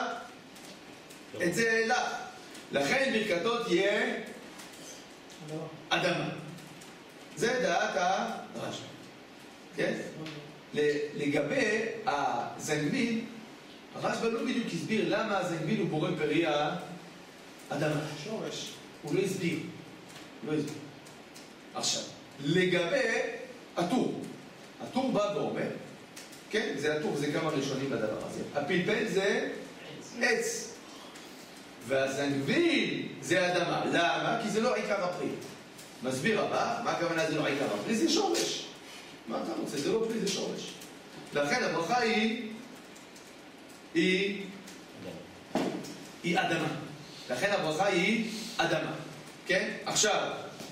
את זה לך. לכן ברכתו תהיה אדמה. זה דעת הרשב"א. כן? לגבי הזנגביל, הרשב"א לא בדיוק הסביר למה הזנגביל הוא בורא פרי האדמה. שורש. הוא לא הסביר. עכשיו, לגבי הטור. הטור בא ואומר, כן? זה הטור, זה כמה ראשונים לדבר הזה. הפלפל זה עץ. והזנגביל זה אדמה. למה? כי זה לא עיקר הפרי. מסביר הבא, מה הכוונה זה לא עיקר הפרי? זה שורש. מה אתה רוצה? זה לא פרי, זה שורש. לכן הברכה היא אדמה. לכן הברכה היא אדמה. כן? עכשיו,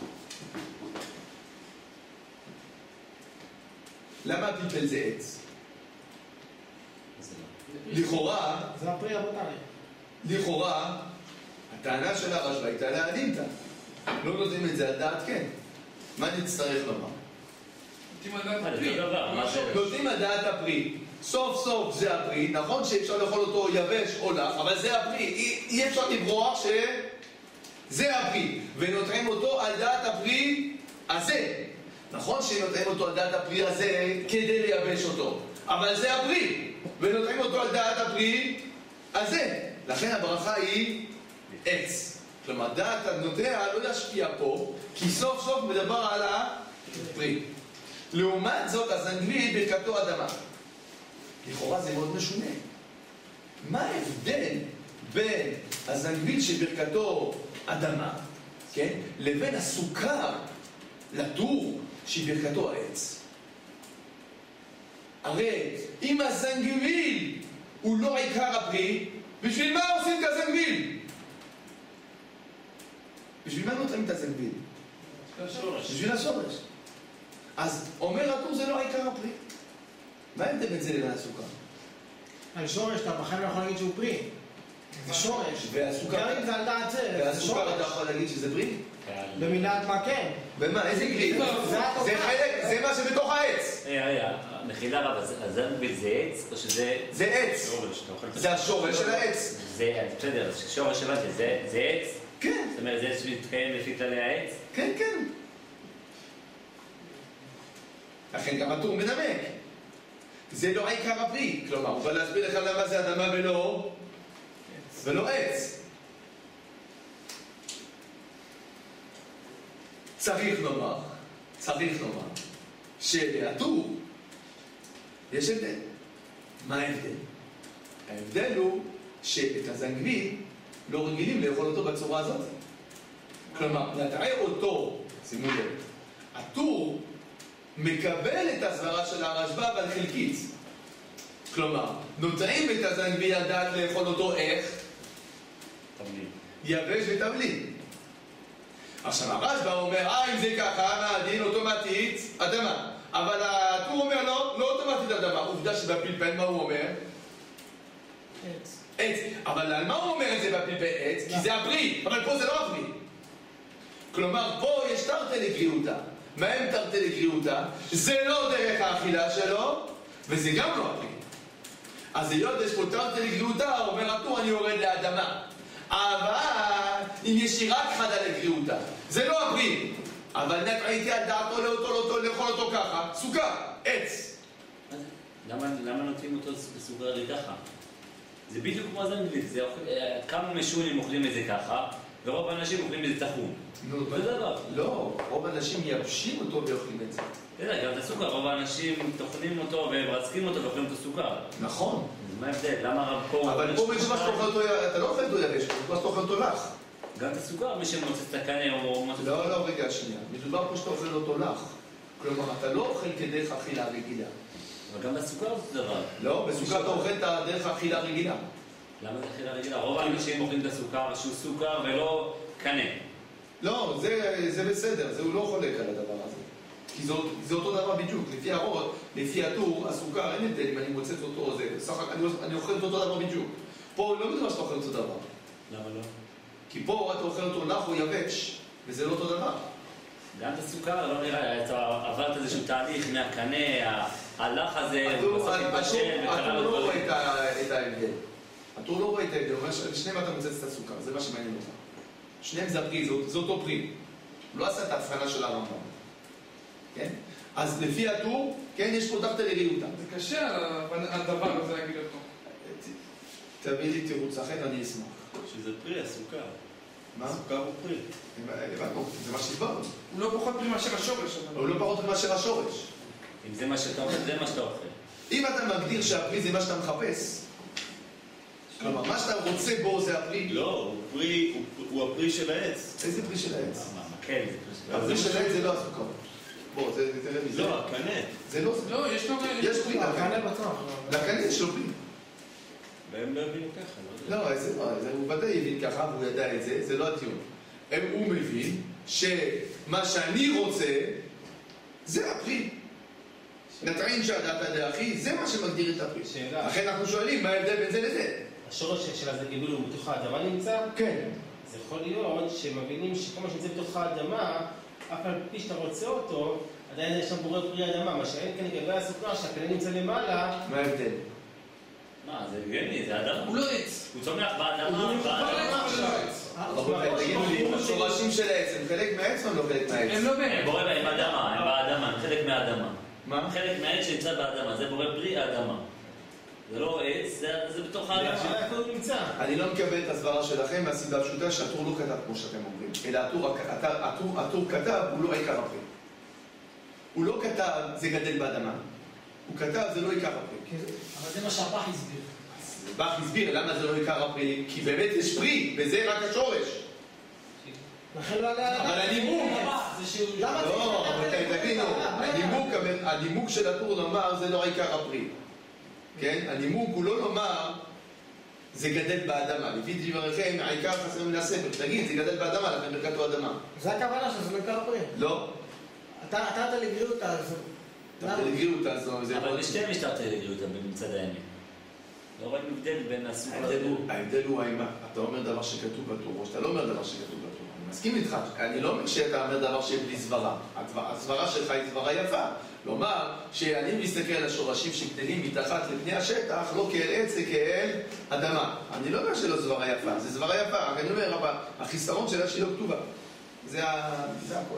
למה הפלפל זה עץ? לכאורה, זה הפרי רבותיי. לכאורה, הטענה של הרשב"א הייתה להעדימתא. לא נותנים את זה על דעת כן. מה נצטרך לומר? נותנים על דעת הפרי. סוף סוף זה הפרי. נכון שאפשר לאכול אותו יבש או לח, אבל זה הפרי. אי אפשר לברוח שזה הפרי. ונותנים אותו על דעת הפרי הזה. נכון שנותנים אותו על דעת הפרי הזה כדי לייבש אותו. אבל זה הפרי. ונותנים אותו על דעת הפרי הזה. לכן הברכה היא עץ. כלומר, דעת הנוטע לא להשפיע פה, כי סוף סוף מדבר על הפרי. לעומת זאת, הזנגביל ברכתו אדמה. לכאורה זה מאוד משונה. מה ההבדל בין הזנגביל שברכתו אדמה, כן, לבין הסוכר לטור שברכתו העץ? הרי אם הזנגביל הוא לא עיקר הפרי, בשביל מה עושים את הזנגביל? בשביל מה נותנים את הזנגביל? בשביל השורש. אז אומר הטור זה לא עיקר הפרי. מה ההבדל בין זה לבין הסוכר? על שורש אתה בחיים לא יכול להגיד שהוא פרי. זה שורש. והסוכר? גם אם זה על דעת זה, זה והסוכר אתה יכול להגיד שזה פרי? במילת מה כן. במה? איזה פרי? זה חלק, זה מה שבתוך העץ. מחילה רב, הזנגביל זה עץ או שזה... זה עץ. זה השורש של העץ. זה, בסדר, שורש של העץ זה עץ? כן. זאת אומרת, זה עץ שמתקיים לפי כללי העץ? כן, כן. לכן גם הטור מנמק. זה לא עיקר הפרי. כלומר, הוא בא להסביר לך למה זה אדמה ולא עץ. צריך לומר שלהטור יש הבדל. מה ההבדל? ההבדל הוא שאת הזנגביל לא רגילים לאכול אותו בצורה הזאת. כלומר, נטעה אותו, שימו לב, הטור מקבל את הסברה של הרשב"א אבל חלקית. כלומר, נוטעים את הזנגביל על דעת לאכול אותו איך? תבלין. יבש ותבלין. עכשיו הרשב"א אומר, אם זה ככה, מה הדין? אוטומטית אדמה. אבל הטור אומר לא אוטומטית אדמה. עובדה שבפלפל מה הוא אומר? עץ. אבל על מה הוא אומר את זה בפלפל עץ? כי זה הפרי, אבל פה זה לא הפרי. כלומר, פה יש תרתי לגריעותא. מה הם תרתי לגריעותא? זה לא דרך האכילה שלו, וזה גם לא הפרי. אז היות יש פה תרתי לגריעותא, אומר הטור, אני יורד לאדמה. אבל אם יש לי רק חדה לגריעותא, זה לא הפרי. אבל נטעיתי על דעתו לאכול אותו ככה, סוכר, עץ. למה נוטים אותו בסוכר ככה? זה בדיוק כמו הזנגביל, כמה משונים אוכלים את זה ככה, ורוב האנשים אוכלים את זה טחון. זה דבר. לא, רוב האנשים מייבשים אותו ואוכלים את זה. תראה, גם את הסוכר, רוב האנשים טוחנים אותו ומרצקים אותו ואוכלים אותו סוכר. נכון. אז מה ההבדל? למה רב פה... אבל פה מדובר שאתה אוכל אותו, אתה לא אוכל אותו יבש, מדובר שאתה אוכל אותו לח. גם את הסוכר, מי שמוצא את הקנה או... לא, רגע, שנייה. מדובר פה שאתה אוכל אותו לח. כלומר, אתה לא אוכל כדרך אכילה רגילה. אבל גם בסוכר זה דבר. לא, בסוכר אתה אוכל את הדרך האכילה רגילה. למה זה אכילה רגילה? רוב האנשים אוכלים את הסוכר שהוא סוכר ולא קנה. לא, זה בסדר, זה הוא לא חולק על הדבר הזה. כי זה אותו דבר בדיוק. לפי האות, לפי הטור, הסוכר, אין הבדל אם אני מוצא אותו או זה. אני אוכל את אותו דבר בדיוק. פה לא מדובר שאתה אוכל אותו דבר. למה לא? כי פה אתה אוכל אותו לח או יבש, וזה לא אותו דבר. גם את הסוכר, לא נראה, אתה עברת איזשהו תהליך מהקנה, הלח הזה, הוא בסוף התבשל וקרה לו דברים. הטור לא רואה את ההבדל. הטור לא רואה את ההבדל, הוא אומר ששניהם אתה מוצץ את הסוכר, זה מה שמעניין אותך. שניהם זה הפרי, זה אותו פרי. הוא לא עשה את ההבחנה של הרמב"ם. כן? אז לפי הטור, כן, יש פה תרתי לגריעותא. זה קשה על הדבר הזה להגיד אותו. תביא לי תירוץ אחר, אני אשמח. שזה פרי, הסוכר. מה? הסוכר הוא פרי. הבנו, זה מה שהסברנו. הוא לא פחות פרי מאשר השורש. הוא לא פחות מאשר השורש. אם זה מה שאתה אוכל, זה מה שאתה אוכל. אם אתה מגדיר שהפרי זה מה שאתה מחפש, כלומר, מה שאתה רוצה בו זה הפרי. לא, הוא הפרי של העץ. איזה פרי של העץ? כן, הפרי של העץ זה לא הסוכר. בוא, תראה מזה. לא, הקנה. זה לא... לא, יש לו... יש פרי. הקנה בטוח. לקנה יש לו פרי. והם לא הבינו ככה, לא, הוא ודאי הבין ככה, והוא ידע את זה, זה לא הטיעון. הוא מבין שמה שאני רוצה, זה הפרי. נטעין שעדת לאחי, זה מה שמגדיר את הפרי. שאלה. לכן אנחנו שואלים, מה ההבדל בין זה לזה? השורש של הזה גידול הוא בתוך האדמה נמצא? כן. אז יכול להיות שמבינים שכל מה שנמצא בתוך האדמה, אף על פי שאתה רוצה אותו, עדיין יש שם בורא פרי אדמה, מה שאין כאן לגבי הסוכר, שהקנה נמצא למעלה. מה ההבדל? מה, זה הגיוני, זה אדמה. הוא לא עץ. הוא צומח באדמה, הוא לא עץ. רבותיי, תגידו לי, השורשים של העץ הם חלק מהעץ או הם לא חלק מהעץ? הם לא הם באמת. בורא בהם אדמה, הם באדמה, הם חלק מהאדמה. מה? חלק מהעץ שנמצא באדמה, זה בורא פרי האדמה. זה לא עץ, זה בתוך האדמה. השאלה איפה הוא נמצא. אני לא מקבל את הסברה שלכם מהסיבה הפשוטה שהטור לא כתב כמו שאתם אומרים, אלא הטור כתב, הוא לא עיקר הפרי. הוא לא כתב, זה גדל באדמה. הוא כתב, זה לא עיקר הפרי. אבל זה מה שהבח הסביר. בח הסביר למה זה לא עיקר הפרי, כי באמת יש פרי, וזה רק השורש. לכן לא עליה... אבל הנימוק... למה לא, רבותיי, תבינו, הנימוק של הטור לומר זה לא עיקר הפרי. כן? הנימוק הוא לא לומר זה גדל באדמה. לפי דבריכם, העיקר חסר מן הספר. תגיד, זה גדל באדמה, לכן ברכתו אדמה. זה הכוונה שזה לא עיקר הפרי. לא. אתה לגריותא, אז... אתה לגריותא, אז זה... אבל בשתי משטרת לגריותא במצד האמת. לא רואים הבדל בין הסוג ההבדל הוא האם אתה אומר דבר שכתוב בטור, או שאתה לא אומר דבר שכתוב בטור. אני מסכים איתך, אני לא אומר שאתה אומר דבר שבלי סברה. הסברה שלך היא סברה יפה. לומר שאני מסתכל על השורשים שגדלים מתחת לפני השטח, לא כאל עץ, זה כאל אדמה. אני לא אומר שלא סברה יפה, זה סברה יפה, רק אני אומר, אבל החיסרון שלה שהיא לא כתובה. זה הכל.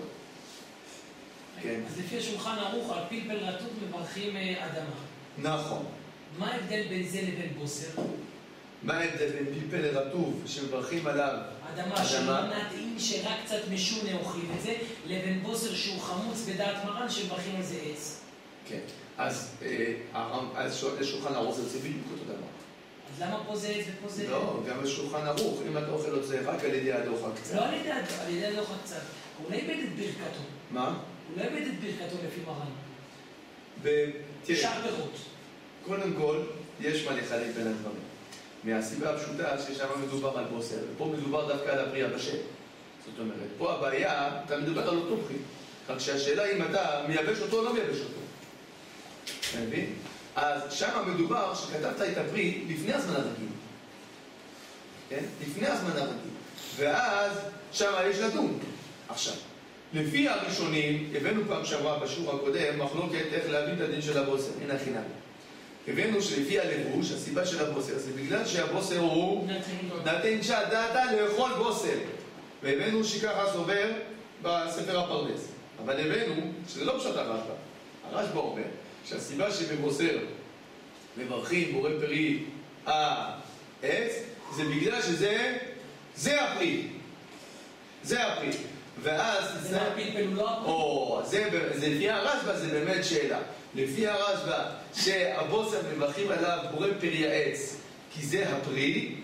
כן. אז לפי השולחן ערוך, על פלפל רטוב מברכים אדמה. נכון. מה ההבדל בין זה לבין בוסר? מה ההבדל בין פלפל רטוב שמברכים עליו אדמה שלא נטעים שרק קצת משונה אוכלים את זה, לבין בוסר שהוא חמוץ בדעת מרן שמברכים על זה עץ. כן. אז שולחן ערוך זה בדיוק אותו דבר. אז למה פה זה עץ ופה זה... לא, גם בשולחן ערוך, אם אתה אוכל את זה רק על ידי הדוחה קצת. לא על ידי הדוחה קצת. הוא לא איבד את ברכתו. מה? הוא לא איבד את ברכתו לפי מרן. תראה, שאר פירות. קודם כל, יש מה לחלק בין הדברים. מהסיבה הפשוטה ששם מדובר על בוסר, ופה מדובר דווקא על הפרי הבשל. זאת אומרת, פה הבעיה, אתה מדבר על אותו פרי. רק שהשאלה אם אתה מייבש אותו או לא מייבש אותו. אתה מבין? אז שם מדובר שכתבת את הפרי לפני הזמן הרגיל. כן? לפני הזמן הרגיל. ואז שם יש לדון. עכשיו, לפי הראשונים, הבאנו פעם שעברה בשיעור הקודם, מחלוקת איך להבין את הדין של הבוסר, הנה חינם. הבאנו שלפי הלבוש, הסיבה של הבוסר, זה בגלל שהבוסר הוא נתן שעדתה לאכול בוסר. והבאנו שככה סובר בספר הפרדס. אבל הבאנו שזה לא פשוט הרשב"א. הרשב"א אומר שהסיבה שבבוסר מברכים בורא פרי העץ, זה בגלל זה הפרי. זה הפרי. ואז... זה הפלפל הוא לא הפרי? זה לפי הרשב"א, זה באמת שאלה. לפי הרשב"א, שהבוסר מברכים עליו בורא פרי העץ, כי זה הפרי,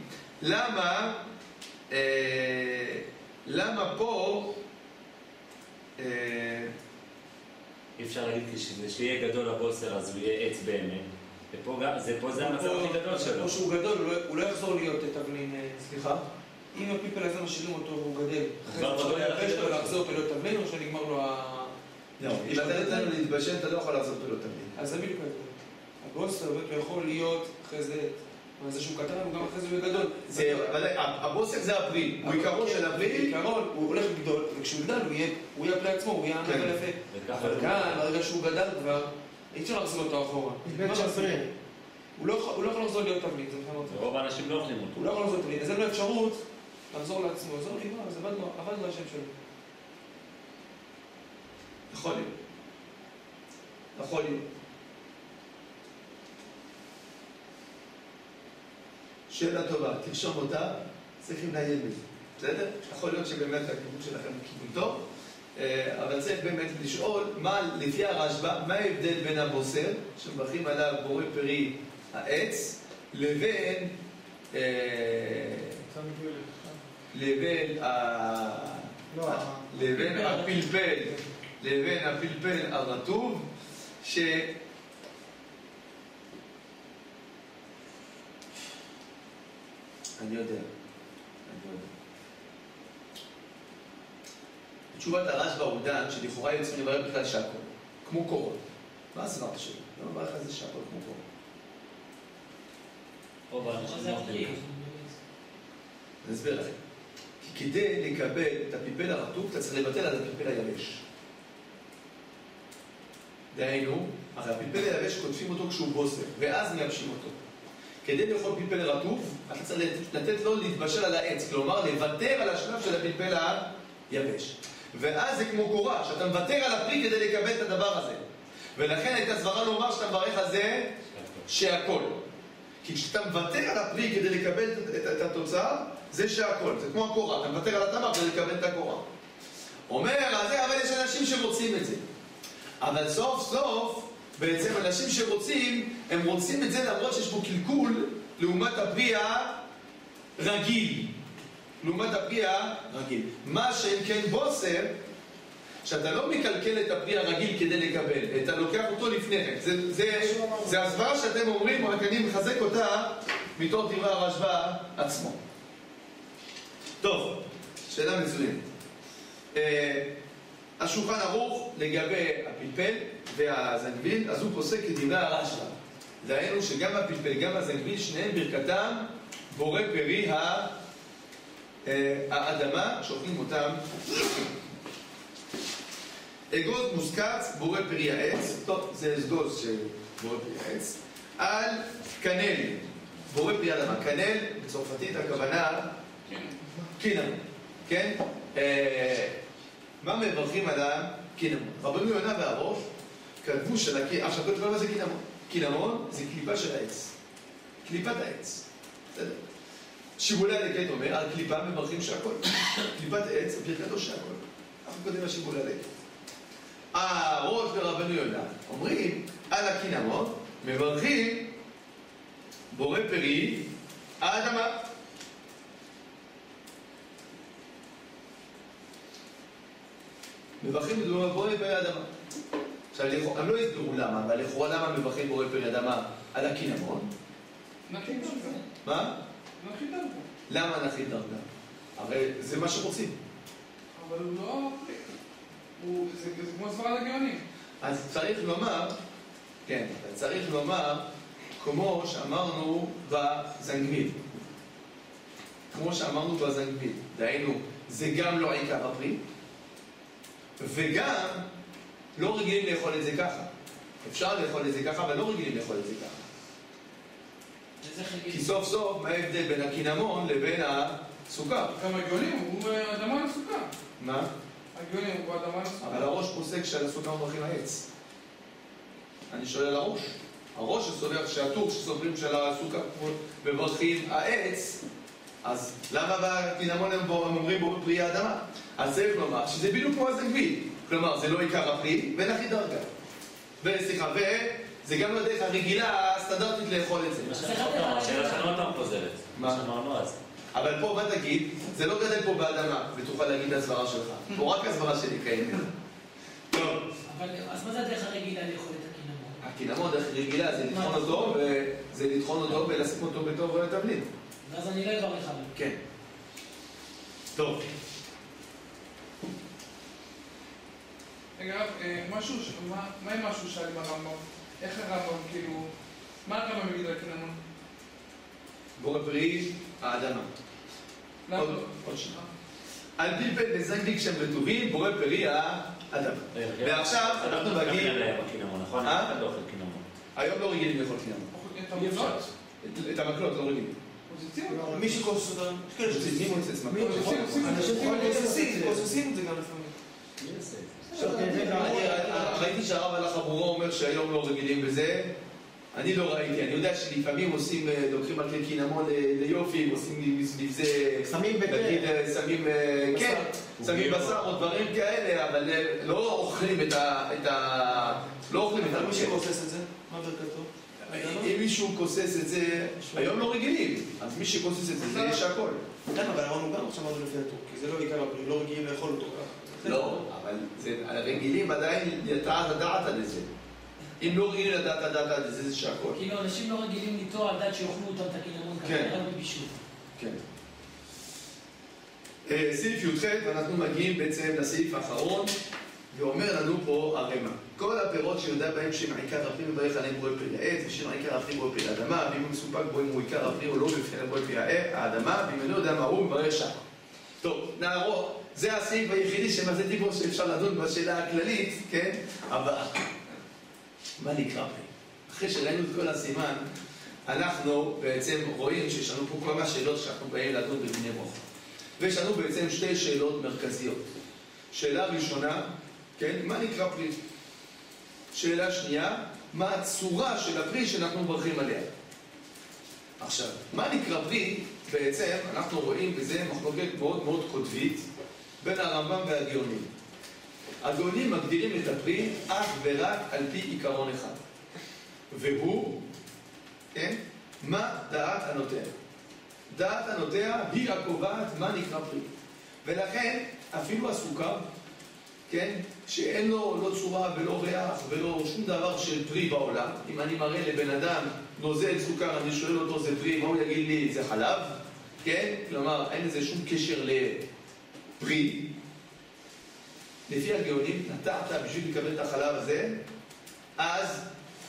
למה פה... אי אפשר להגיד שיהיה גדול הבוסר אז הוא יהיה עץ באמת. ופה זה המצב הכי גדול שלו. או שהוא גדול, הוא לא יחזור להיות תבלין, סליחה? אם הפלפל הזה משאירים אותו והוא גדל, אחרי כבר זה בגודל הוא הכי יבש גדול לו לחזור ולהיות תבלין, או שנגמר לו לא, אם אתה נתן לו להתבשל, אתה לא יכול לעשות אותו תבלין. אז זה בדיוק ההבדל. הבוסר באמת יכול להיות אחרי זה, אבל זה שהוא קטן, הוא גם אחרי זה הוא גדול. הבוסר זה הפרי, הוא עיקרו של הפרי. בעיקרון, הוא הולך לגדול, וכשהוא יגדל הוא יהיה הפרי עצמו, הוא יהיה ענב יפה. אבל כאן, ברגע שהוא גדל כבר, אי אפשר לחזור אותו אחורה. הוא לא יכול לחזור להיות תבלין, זה בכלל לא. רוב האנשים לא אוכלים אותו. הוא לא יכול לחזור תבלין, אז אין לו אפשרות לחזור לעצמו, אז נגמר, אז עבדנו השם שלו. יכול להיות. יכול להיות. שאלה טובה, תרשום אותה, צריכים לעיין בזה. בסדר? יכול להיות שבאמת הכיוון שלכם הוא כיוון טוב, אבל צריך באמת לשאול מה, לפי הרשב"א, מה ההבדל בין הבוסר, שמברכים עליו בורא פרי העץ, לבין לבין הפלפל הרטוב, אני יודע. תשובת הרשב"א עודן, שלכאורה היו צריכים לברר בכלל שהכל, כמו קורות. מה הסברת שלי? לא מברך על זה שהכל כמו קורות. אני אסביר לכם. כי כדי לקבל את הפלפל הרטוב, אתה צריך לבטל על הפלפל היבש. דהיינו, הרי הפלפל היבש קוטפים אותו כשהוא בוסר, ואז מייבשים אותו. כדי לאכול פלפל רטוב, אתה צריך לתת לו להתבשל על העץ, כלומר לוותר על השלב של הפלפל היבש. ואז זה כמו קורה, שאתה מוותר על הפרי כדי לקבל את הדבר הזה. ולכן הייתה סברה לומר שאתה מברך על זה שהכל. כי כשאתה מוותר על הפרי כדי לקבל את התוצאה, זה שהכל. זה כמו הקורה, אתה מוותר על התמר כדי לקבל את הקורה. אומר, אבל יש אנשים שרוצים את זה. אבל סוף סוף, בעצם אנשים שרוצים, הם רוצים את זה למרות שיש בו קלקול לעומת הפרי הרגיל. לעומת הפרי הרגיל. מה שאם כן בוסר, שאתה לא מקלקל את הפרי הרגיל כדי לקבל, אתה לוקח אותו לפני כן. זה הסברה שאתם אומרים, רק אני מחזק אותה מתוך דברי הרשב"א עצמו. טוב, שאלה מצוינת. השולחן ערוך לגבי הפלפל והזנגביל, אז הוא פוסק כדברי הרשב"א. דהיינו שגם הפלפל, גם הזנגביל, שניהם ברכתם בורא פרי האדמה, שאוכלים אותם. אגוז מוסקץ, בורא פרי העץ, טוב, זה אגוז של בורא פרי העץ. על קנל, בורא פרי האדמה. קנל, בצרפתית הכוונה, קינמון, כן? מה מברכים על הקינמון? רבנו יונה והראש כתבו עכשיו כתבו מה זה קינמון. קינמון זה קליפה של העץ. קליפת העץ. בסדר. שיבולי הלקט אומר, על קליפה מברכים שהכל. קליפת העץ, ברכתו שהכל. אנחנו קודם לשיבולי הלקט. הראש ורבנו יונה אומרים, על הקינמון מברכים בורא פרי האדמה. מברכים בורא פרי האדמה. עכשיו, הם לא הסבירו למה, אבל לכאורה למה מברכים בורא פרי האדמה על הקינמון? נכין דרגה. מה? נכין דרגה. למה נכין דרגה? הרי זה מה שרוצים. אבל הוא לא... זה כמו סברה לגאונים. אז צריך לומר, כן, צריך לומר, כמו שאמרנו בזנגביל. כמו שאמרנו בזנגביל. דהיינו, זה גם לא עיקר הפרי, וגם לא רגילים לאכול את זה ככה. אפשר לאכול את זה ככה, אבל לא רגילים לאכול את זה ככה. כי סוף סוף, מה ההבדל בין הקינמון לבין הסוכר? גם הגאונים הוא אדמה לסוכר. מה? הגאונים הוא אדמה לסוכר. אבל הראש פוסק שעל הסוכר מברכים העץ. אני שואל על הראש. הראש שסובר שהטור שסוברים של הסוכר מברכים העץ, אז למה בקינמון הם אומרים בו פרי האדמה? אז צריך לומר שזה בדיוק כמו הזנגביל. כלומר, זה לא עיקר הפרי, ואין הכי דרגה. וסליחה, וזה גם לא דרך הרגילה הסטנדרטית לאכול את זה. השאלה שלנו אותם חוזרת. מה שאמרנו אז. אבל פה, מה תגיד? זה לא גדל פה באדמה, ותוכל להגיד הסברה שלך. פה רק הסברה שלי קיימת. טוב. אז מה זה הדרך הרגילה לאכול את הקינמון? הקינמון, דרך רגילה, זה לטחון אותו, וזה לטחון אותו ולשים אותו בתור תבלין. ואז אני לא אברך עליו. כן. טוב. רגע, משהו, מה עם משהו שאל עם הרמב"ם? איך הרמב"ם, כאילו, מה הרמב"ם מגיד על הקינמון? בורא פרי האדמה. עוד שנה. על פלפל וזנגביל כשהם רטובים, בורא פרי האדמה. ועכשיו אנחנו מגיעים... נכון? היום לא רגילים לאכול קינמון. את המקלות? את המקלות לא רגילים. מי שכוס אותם? מוצצים מוצץ מקלות. כוססים את זה גם לפעמים. ראיתי שהרב על החבורה אומר שהיום לא רגילים בזה. אני לא ראיתי, אני יודע שלפעמים עושים, לוקחים על קינמון ליופי, עושים מסביב זה... שמים בקר. כן, שמים בשר או דברים כאלה, אבל לא אוכלים את ה... לא אוכלים את מי שכוסס את זה? מה ברכתו? אם מישהו כוסס את זה, היום לא רגילים, אז מי שכוסס את זה, זה יש הכל. למה? אבל אמרנו גם עכשיו אמרנו לפי הטור, כי זה לא עיקר הפרי, לא רגילים לאכול אותו. לא, אבל הרגילים עדיין לדעת לזה. אם לא רגילים לדעת לזה, זה שהכל. כאילו אנשים לא רגילים לטוע על דעת שיאכלו אותם את הקינמון ככה, רק בבישול. כן. סעיף י"ח, ואנחנו מגיעים בעצם לסעיף האחרון, ואומר לנו פה הרמ"א. כל הפירות שיודע בהם שם עיקר הפרי מברך עליהם בורא פרי העץ, ושם עיקר הפרי בורא פרי האדמה, ואם הוא מסופק בו אם הוא עיקר הפרי או לא בפני בורא פרי האדמה, ואם אני לא יודע מה הוא מברך שם. טוב, נערוך, זה הסעיף היחידי שמחזיתי בו שאפשר לדון בשאלה הכללית, כן? הבאה. מה נקרא פרי? אחרי שראינו את כל הסימן, אנחנו בעצם רואים שיש לנו פה כמה שאלות שאנחנו באים לדון בבני ברוך. ויש לנו בעצם שתי שאלות מרכזיות. שאלה ראשונה, כן, מה נקרא פרי? שאלה שנייה, מה הצורה של הפרי שאנחנו מברכים עליה? עכשיו, מה נקרא פרי? בעצם אנחנו רואים בזה מחלוקת מאוד מאוד קוטבית בין הרמב"ם והגאונים. הגאונים מגדירים את הפרי אך ורק על פי עיקרון אחד. והוא, כן, מה דעת הנוטע. דעת הנוטע היא הקובעת מה נקרא פרי. ולכן אפילו הסוכר, כן, שאין לו לא צורה ולא ריח ולא שום דבר של פרי בעולם. אם אני מראה לבן אדם נוזל סוכר, אני שואל אותו זה פרי, מה הוא יגיד לי? זה חלב, כן? כלומר, אין לזה שום קשר לפרי. לפי הגאונים, נטעת בשביל לקבל את החלב הזה, אז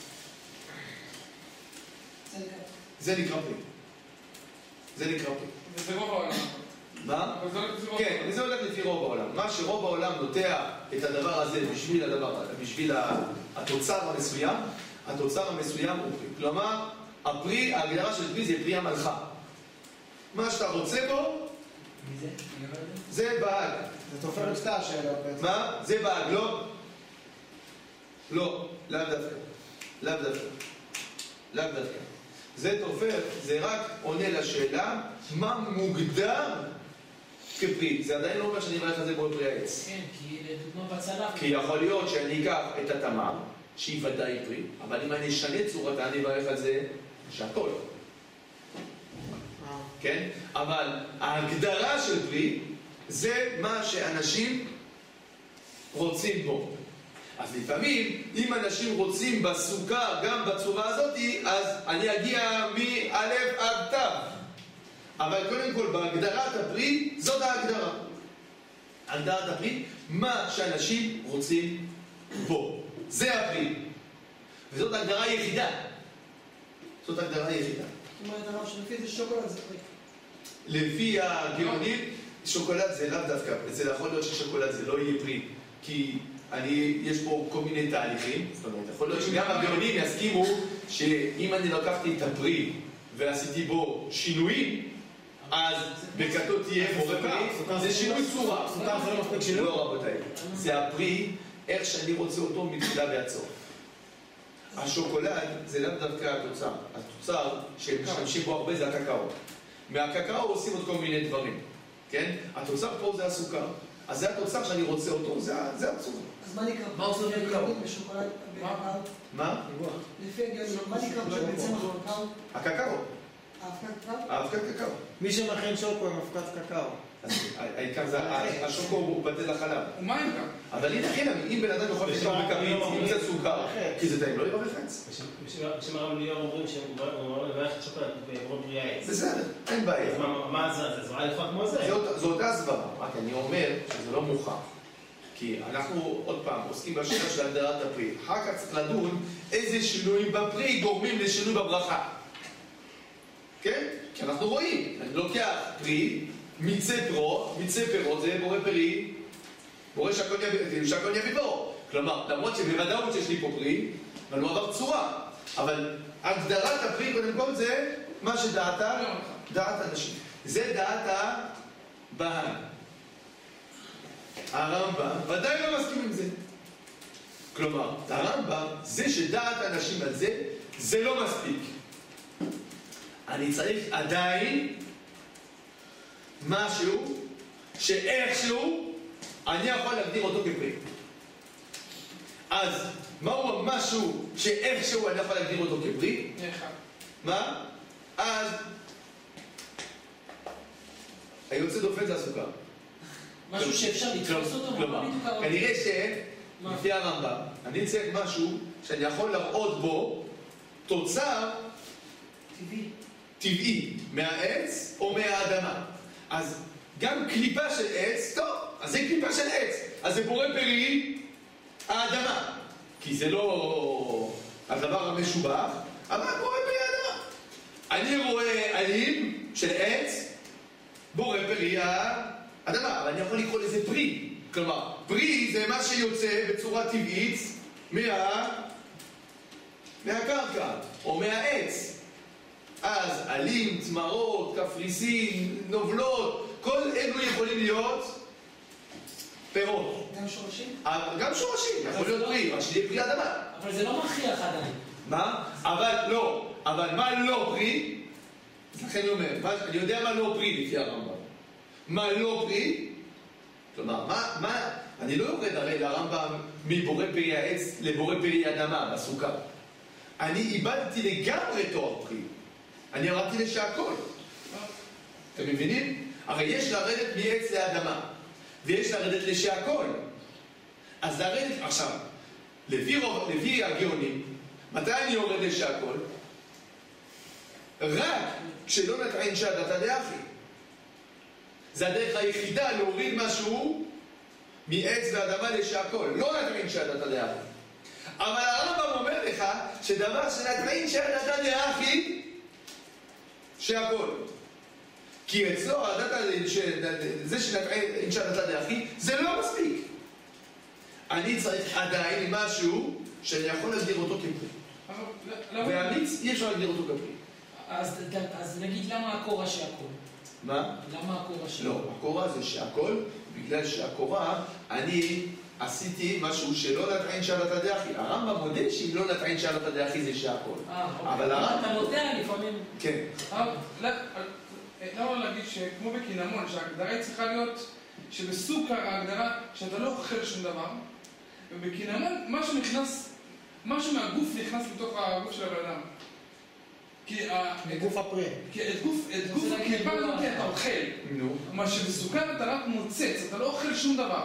זה נקרא פרי. זה נקרא פרי. וזה רוב העולם. מה? כן, וזה הולך לפי רוב העולם. מה שרוב העולם נוטע את הדבר הזה בשביל התוצר המסוים, התוצר המסוים הוא פרי. כלומר, הפרי, ההגדרה של פרי זה פרי המלכה. מה שאתה רוצה בו, זה בעג. זה תופרת שתי השאלות בעצם. מה? זה בעג, לא? לא, לאו דווקא. לאו דווקא. לאו דווקא. זה תופר, זה רק עונה לשאלה מה מוגדר כפרי. זה עדיין לא אומר שאני מברך על זה בורא פרי העץ. כן, כי לדוגמה בצלף... כי יכול להיות שאני אקח את התמר, שהיא ודאי פרי, אבל אם אני אשנה צורתה, אני מברך על זה שהכל. כן? אבל ההגדרה של פרי זה מה שאנשים רוצים בו. אז לפעמים, אם אנשים רוצים בסוכר גם בצורה הזאת, אז אני אגיע מא' עד ת'. אבל קודם כל, בהגדרת הפרי, זאת ההגדרה. הגדרת הפרי, מה שאנשים רוצים בו. זה הפרי. וזאת ההגדרה היחידה. זאת ההגדרה היחידה. זאת אומרת, הרב שלפי זה שוקולד זה פרי. לפי הגאונים, שוקולד זה לאו דווקא. זה יכול להיות ששוקולד זה לא יהיה פרי. כי יש פה כל מיני תהליכים. זאת אומרת, יכול להיות שגם הגאונים יסכימו שאם אני לקחתי את הפרי ועשיתי בו שינויים, אז בכתות תהיה בורא פרי, זה שינוי צורה. סוכר זה לא מספיק שינוי? לא רבותיי, זה הפרי איך שאני רוצה אותו מתחילה ועד סוף. השוקולד זה לאו דווקא התוצר. התוצר שמשתמשים בו הרבה זה הקקאו. מהקקאו עושים עוד כל מיני דברים, כן? התוצר פה זה הסוכר. אז זה התוצר שאני רוצה אותו, זה הצורה. אז מה נקרא? מה עושה גאונים בשוקולד? מה? לפי הגאונים, מה נקרא בצמח הקקאו? הקקאו. האבקת קקאו. מי שמכין שוקו עם אבקת קקאו. העיקר זה, השוקו הוא בטל החלב. ומים גם. אבל הנה חינם, אם בן אדם יכול לשאול בכרית, אם זה סוכר, כי זה טעים, לא יברך חץ. בשם הרב ליאור אומרים שהם מברך את שוקולד בבורא פרי העץ. בסדר, אין בעיה. אז מה זה? זה לפחות כמו זה. זו אותה הסברה, רק אני אומר שזה לא מוכח. כי אנחנו עוד פעם עוסקים בשאלה של הגדרת הפרי. אחר כך צריך לדון איזה שינויים בפרי גורמים לשינוי בברכה. כן? כי אנחנו רואים, אני לוקח פרי, מיצי פירות זה בורא פרי, בורא שהכל יביא בו. כלומר, למרות שבוודאות שיש לי פה פרי, אבל הוא עבר צורה. אבל הגדרת הפרי קודם כל זה מה שדעתה, דעת אנשים. זה דעת הבהן. הרמב"ם ודאי לא מסכים עם זה. כלומר, הרמב"ם, זה שדעת אנשים על זה, זה לא מספיק. אני צריך עדיין משהו שאיכשהו אני יכול להגדיר אותו כפרי. אז מהו המשהו שאיכשהו אני יכול להגדיר אותו כפרי? מה? אז היוצא דופן זה הסוכר. משהו שאפשר לתפוס אותו? כלומר, כנראה שלפי הרמב"ם, אני צריך משהו שאני יכול להראות בו תוצר טבעי מהעץ או מהאדמה. אז גם קליפה של עץ, טוב, אז זה קליפה של עץ, אז זה בורא פרי האדמה, כי זה לא הדבר המשובח, אבל בורא פרי האדמה. אני רואה עלים של עץ, בורא פרי האדמה, אבל אני יכול לקרוא לזה פרי. כלומר, פרי זה מה שיוצא בצורה טבעית מהקרקע או מהעץ. אז עלים, צמרות, קפריסין, נובלות, כל אלו יכולים להיות פירות. גם שורשים? גם שורשים, יכול להיות פרי, אבל שיהיה פרי אדמה. אבל זה לא מכריח עדיין. מה? אבל לא. אבל מה לא פרי? לכן אני אומר, אני יודע מה לא פרי לפי הרמב"ם. מה לא פרי? כלומר, אני לא יורד הרי לרמב"ם מבורא פרי העץ לבורא פרי אדמה בסוכה. אני איבדתי לגמרי תואר פרי. אני אמרתי לשהכל. אתם מבינים? הרי יש לרדת מעץ לאדמה, ויש לרדת לשהכל. אז לרדת, עכשיו, לפי הגאונים, מתי אני יורד לשהכל? רק כשלא נטעין שעדתא דאחי. זה הדרך היחידה להוריד משהו מעץ ואדמה לשהכל. לא נטעין שעדתא דאחי. אבל הרמב"ם אומר לך שדבר שנטעין שעדתא דאחי, שהכל. כי אצלו זה שנטעין שעדתא דאחי, זה לא מספיק. אני צריך עדיין משהו שאני יכול להגדיר אותו כפרי. והמיץ אי אפשר להגדיר אותו כפרי. אז נגיד למה הקורה שהכל? מה? למה הקורה שהכל? לא, הקורה זה שהכל, בגלל שהקורה, אני עשיתי משהו שלא נטעין שעדתא דאחי. הרמב"ם מודה שאם לא נטעין שעדתא דאחי זה שהכל. אבל הרמב"ם... אתה נוטע לפעמים... כן. למה להגיד שכמו בקינמון, שההגדרה היא צריכה להיות שבסוכר ההגדרה שאתה לא אוכל שום דבר, ובקינמון משהו מהגוף נכנס לתוך הגוף של הבן אדם. גוף הפרי. כי את גוף הקליפה הזאת אתה אוכל. מה שבסוכר אתה רק מוצץ, אתה לא אוכל שום דבר.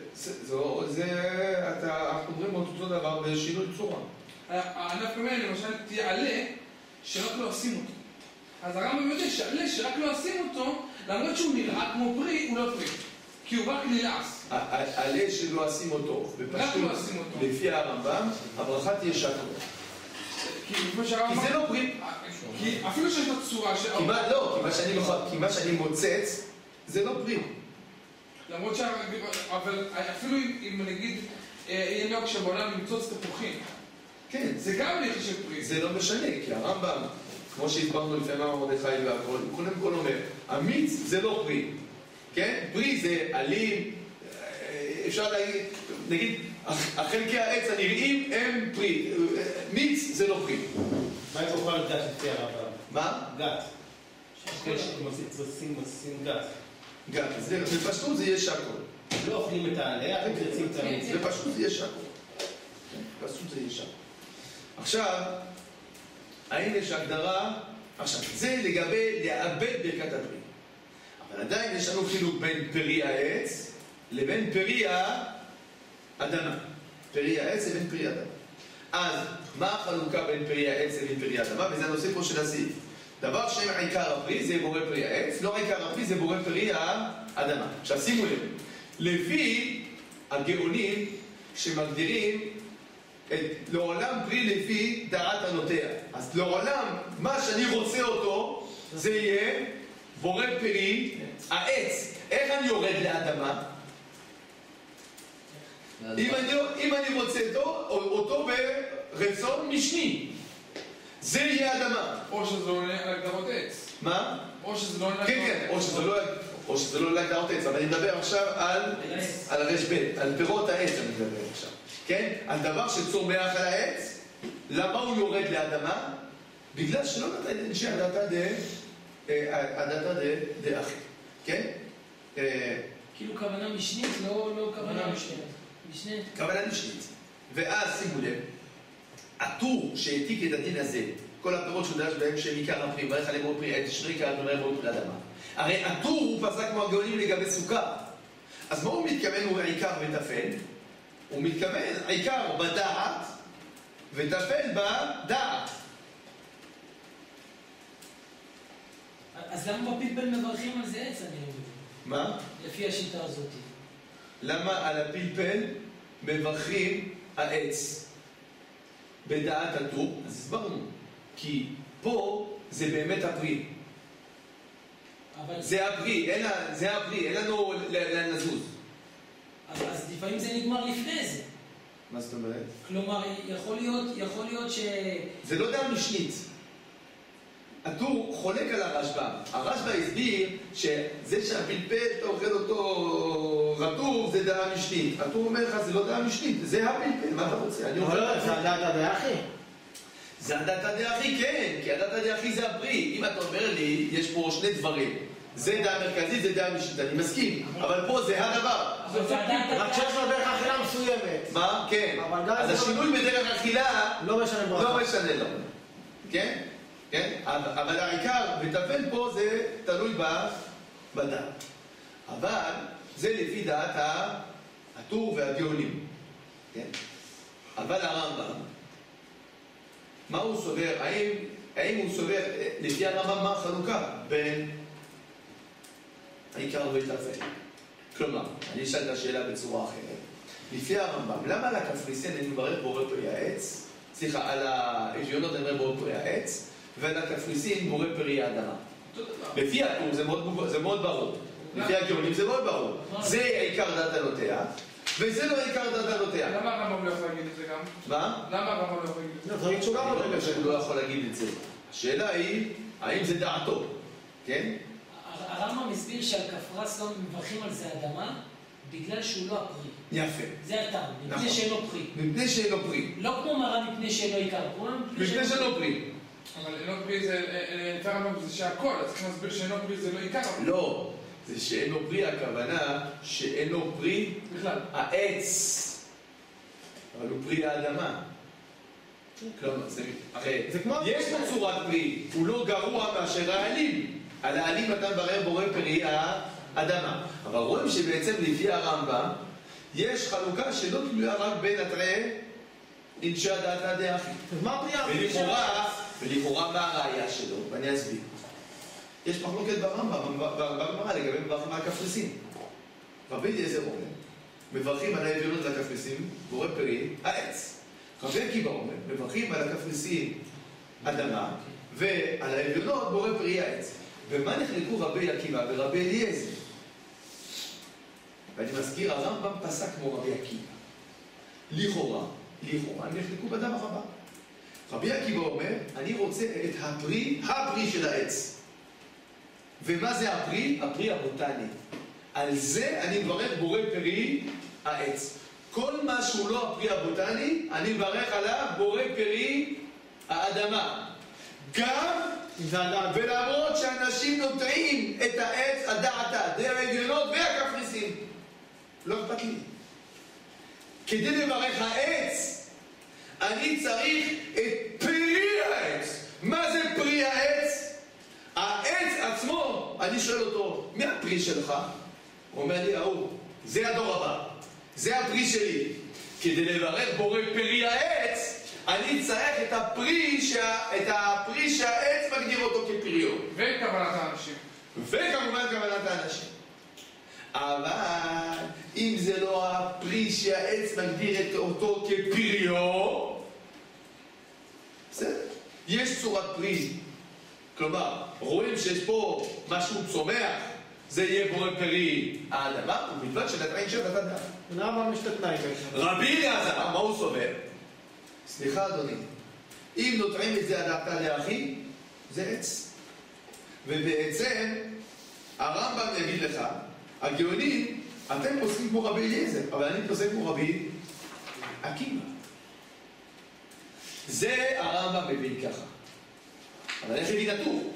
אנחנו אומרים אותו דבר בשינוי צורה. הענף כמובן למשל תהיה עלה שרק לא עושים אותו. אז הרמב"ם יודע שעלה שרק לא עושים אותו, למרות שהוא נראה כמו פרי, הוא לא פרי. כי הוא רק נלעס. עלה שלא עושים אותו, בפשטות, לפי הרמב"ם, הברכה תהיה שהכל. כי זה לא פרי. כי אפילו שיש לו צורה של... לא, כי מה שאני מוצץ, זה לא פרי. למרות אבל אפילו אם נגיד, יהיה נוהג שבעולם למצוץ תפוחים. כן. זה גם נחשב פרי. זה לא משנה, כי הרמב"ם, כמו שהסברנו לפני מה מרדכי והכל, הוא קודם כל אומר, המיץ זה לא פרי. כן? פרי זה עלים, אפשר להגיד, נגיד, החלקי העץ הנראים הם פרי. מיץ זה לא פרי. מה אם אוכל גת לפי הרמב"ם? מה? גת. עושים גת. גת, בפשטות זה יהיה שהכל. לא אוכלים את העלה, אתם תרצים את המיץ. בפשטות זה יהיה שהכל. בפשטות זה יהיה שהכל. עכשיו, האם יש הגדרה? עכשיו, זה לגבי לאבד ברכת הפרי. אבל עדיין יש לנו חילוק בין פרי העץ לבין פרי האדמה. פרי העץ לבין פרי האדמה. אז, מה החלוקה בין פרי העץ לבין פרי האדמה? וזה הנושא פה של הסעיף. דבר שהם עיקר הפרי זה בורא פרי העץ, לא עיקר הפרי זה בורא פרי האדמה. עכשיו שימו לב, לפי הגאונים שמגדירים את לעולם פרי לפי דעת הנוטע. אז לעולם, מה שאני רוצה אותו, זה יהיה בורא פרי העץ. איך אני יורד לאדמה? אם אני רוצה אותו ברצון משני, זה יהיה אדמה. או שזה לא להגדרות עץ. מה? או שזה לא להגדרות עץ. כן, או שזה לא להגדרות עץ. אבל אני מדבר עכשיו על הרשב"ל, על פירות העץ אני מדבר עכשיו. כן? על דבר שצומח על העץ, למה הוא יורד לאדמה? בגלל שלא נתן שעדתא דאחי. כן? כאילו כוונה משנית, לא כוונה משנית. כוונה משנית. ואז שימו לב, הטור שהעתיק את הדין הזה, כל הפירות שהוא דרש בהם שהם עיקר הפרי, ברך עליהם בו פרי עץ, שני עיקר דברי בו פרי אדמה. הרי הטור הוא פסק כמו הגאונים לגבי סוכה. אז מה הוא מתכוון הוא עיקר וטפל? הוא מתכוון עיקר בדעת וטפל בדעת. אז למה בפלפל מברכים על זה עץ, אני לא מבין? מה? לפי השיטה הזאת. למה על הפלפל מברכים העץ בדעת הטור? אז הסברנו. כי פה זה באמת הפרי. זה הפרי, אין לנו לזוז. אז לפעמים זה נגמר לפני זה. מה זאת אומרת? כלומר, יכול להיות ש... זה לא דעה משנית. הטור חולק על הרשב"א. הרשב"א הסביר שזה שהפלפל אתה אוכל אותו רטוב זה דעה משנית. הטור אומר לך זה לא דעה משנית, זה הפלפל, מה אתה רוצה? לא, זה הדעת הדאחי. זה הדעת הדאחי, כן, כי הדעת הדאחי זה הפרי. אם אתה אומר לי, יש פה שני דברים. זה דעה מרכזית, זה דעה משנית, אני מסכים. אבל פה זה הדבר. רק שיש לו דרך אכילה מסוימת. מה? כן. אז השינוי בדרך אכילה לא משנה ברכה. לא משנה לו. כן? כן? אבל העיקר וטפל פה זה תלוי בדעת. אבל זה לפי דעת הטור והגאונים. כן? אבל הרמב"ם, מה הוא סובר? האם הוא סובר, לפי הרמב"ם מה החלוקה בין העיקר וטפל? כלומר, אני אשאל את השאלה בצורה אחרת. לפי הרמב"ם, למה על הקפריסין אני מברך בורא פרי העץ? סליחה, על האביונות אני מברך בורא פרי העץ, ועל הקפריסין בורא פרי האדמה. לפי הטור זה מאוד ברור. לפי הגאונים זה מאוד ברור. זה עיקר דעת הנוטע, וזה לא עיקר דעת הנוטע. למה הרמב"ם לא יכול להגיד את זה גם? מה? למה הרמב"ם לא יכול להגיד את זה? לא, תגיד שהוא גם לא אומר שהוא לא יכול להגיד את זה. השאלה היא, האם זה דעתו? כן? הרמב"ם מסביר שעל כפרס לא מברכים על זה אדמה בגלל שהוא לא הפרי. יפה. זה הטעם, מפני שאינו פרי. מפני שאינו פרי. לא כמו מראה מפני שאינו עיקר, מפני שאינו פרי. אבל אינו פרי זה, לפי הרמב"ם זה שהכל, אז צריך להסביר שאינו פרי זה לא עיקר. לא, זה שאינו פרי הכוונה שאינו פרי בכלל. העץ. אבל הוא פרי האדמה. כלומר, הרי יש פה צורת פרי, הוא לא גרוע מאשר העלים. על העלים אתה מברר בורא פרי האדמה. אבל רואים שבעצם לפי הרמב"ם יש חלוקה שלא תלויה רק בין התראה אנשי הדעת הדאחי. ולכאורה מה הראייה שלו? ואני אסביר. יש מחלוקת ברמב"ם, בגמרא לגבי מברכים על הקפריסין. רבי אליעזר אומר, מברכים על האביונות לקפריסין, בורא פרי העץ. רבי עקיבא אומר, מברכים על הקפריסין אדמה, ועל האביונות בורא פרי העץ. ומה נחלקו רבי עקיבא ורבי אליעזר? ואני מזכיר, הרמב"ם פסק כמו רבי עקיבא. לכאורה, הם נחלקו בדבר הבא. רבי עקיבא אומר, אני רוצה את הפרי של העץ. ומה זה הפרי? הפרי הבוטני. על זה אני מברך בורא פרי העץ. כל מה שהוא לא הפרי הבוטני, אני מברך עליו בורא פרי האדמה. גם ולמרות שאנשים נוטעים את העץ הדעתה, דרך האביונות והקפריסין. לא אכפת לי. כדי לברך העץ, אני צריך את פרי העץ. מה זה פרי העץ? העץ עצמו, אני שואל אותו, מי הפרי שלך? הוא אומר לי, זה הדור הבא. זה הפרי שלי. כדי לברך בורא פרי העץ, אני צריך את הפרי שהעץ מגדיר אותו כפריו. וכוונת האנשים. וכמובן כוונת האנשים. אבל אם זה לא הפרי שהעץ מגדיר אותו כפריו, בסדר. יש צורת פרי. כלומר, רואים שיש פה משהו צומח, זה יהיה בורא פרי האדמה, ובלבד שנתראים שבט אדם. למה משתתנאי? רבי אליעזר, מה הוא סובר? סליחה אדוני, אם נוטעים את זה הדעתה לאחי, זה עץ. ובעצם, הרמב"ם יגיד לך, הגאונים, אתם פוסקים כמו רבי אליעזר, אבל אני פוסק כמו רבי עקיבא. זה הרמב"ם מבין ככה. אבל איך הבין הטור?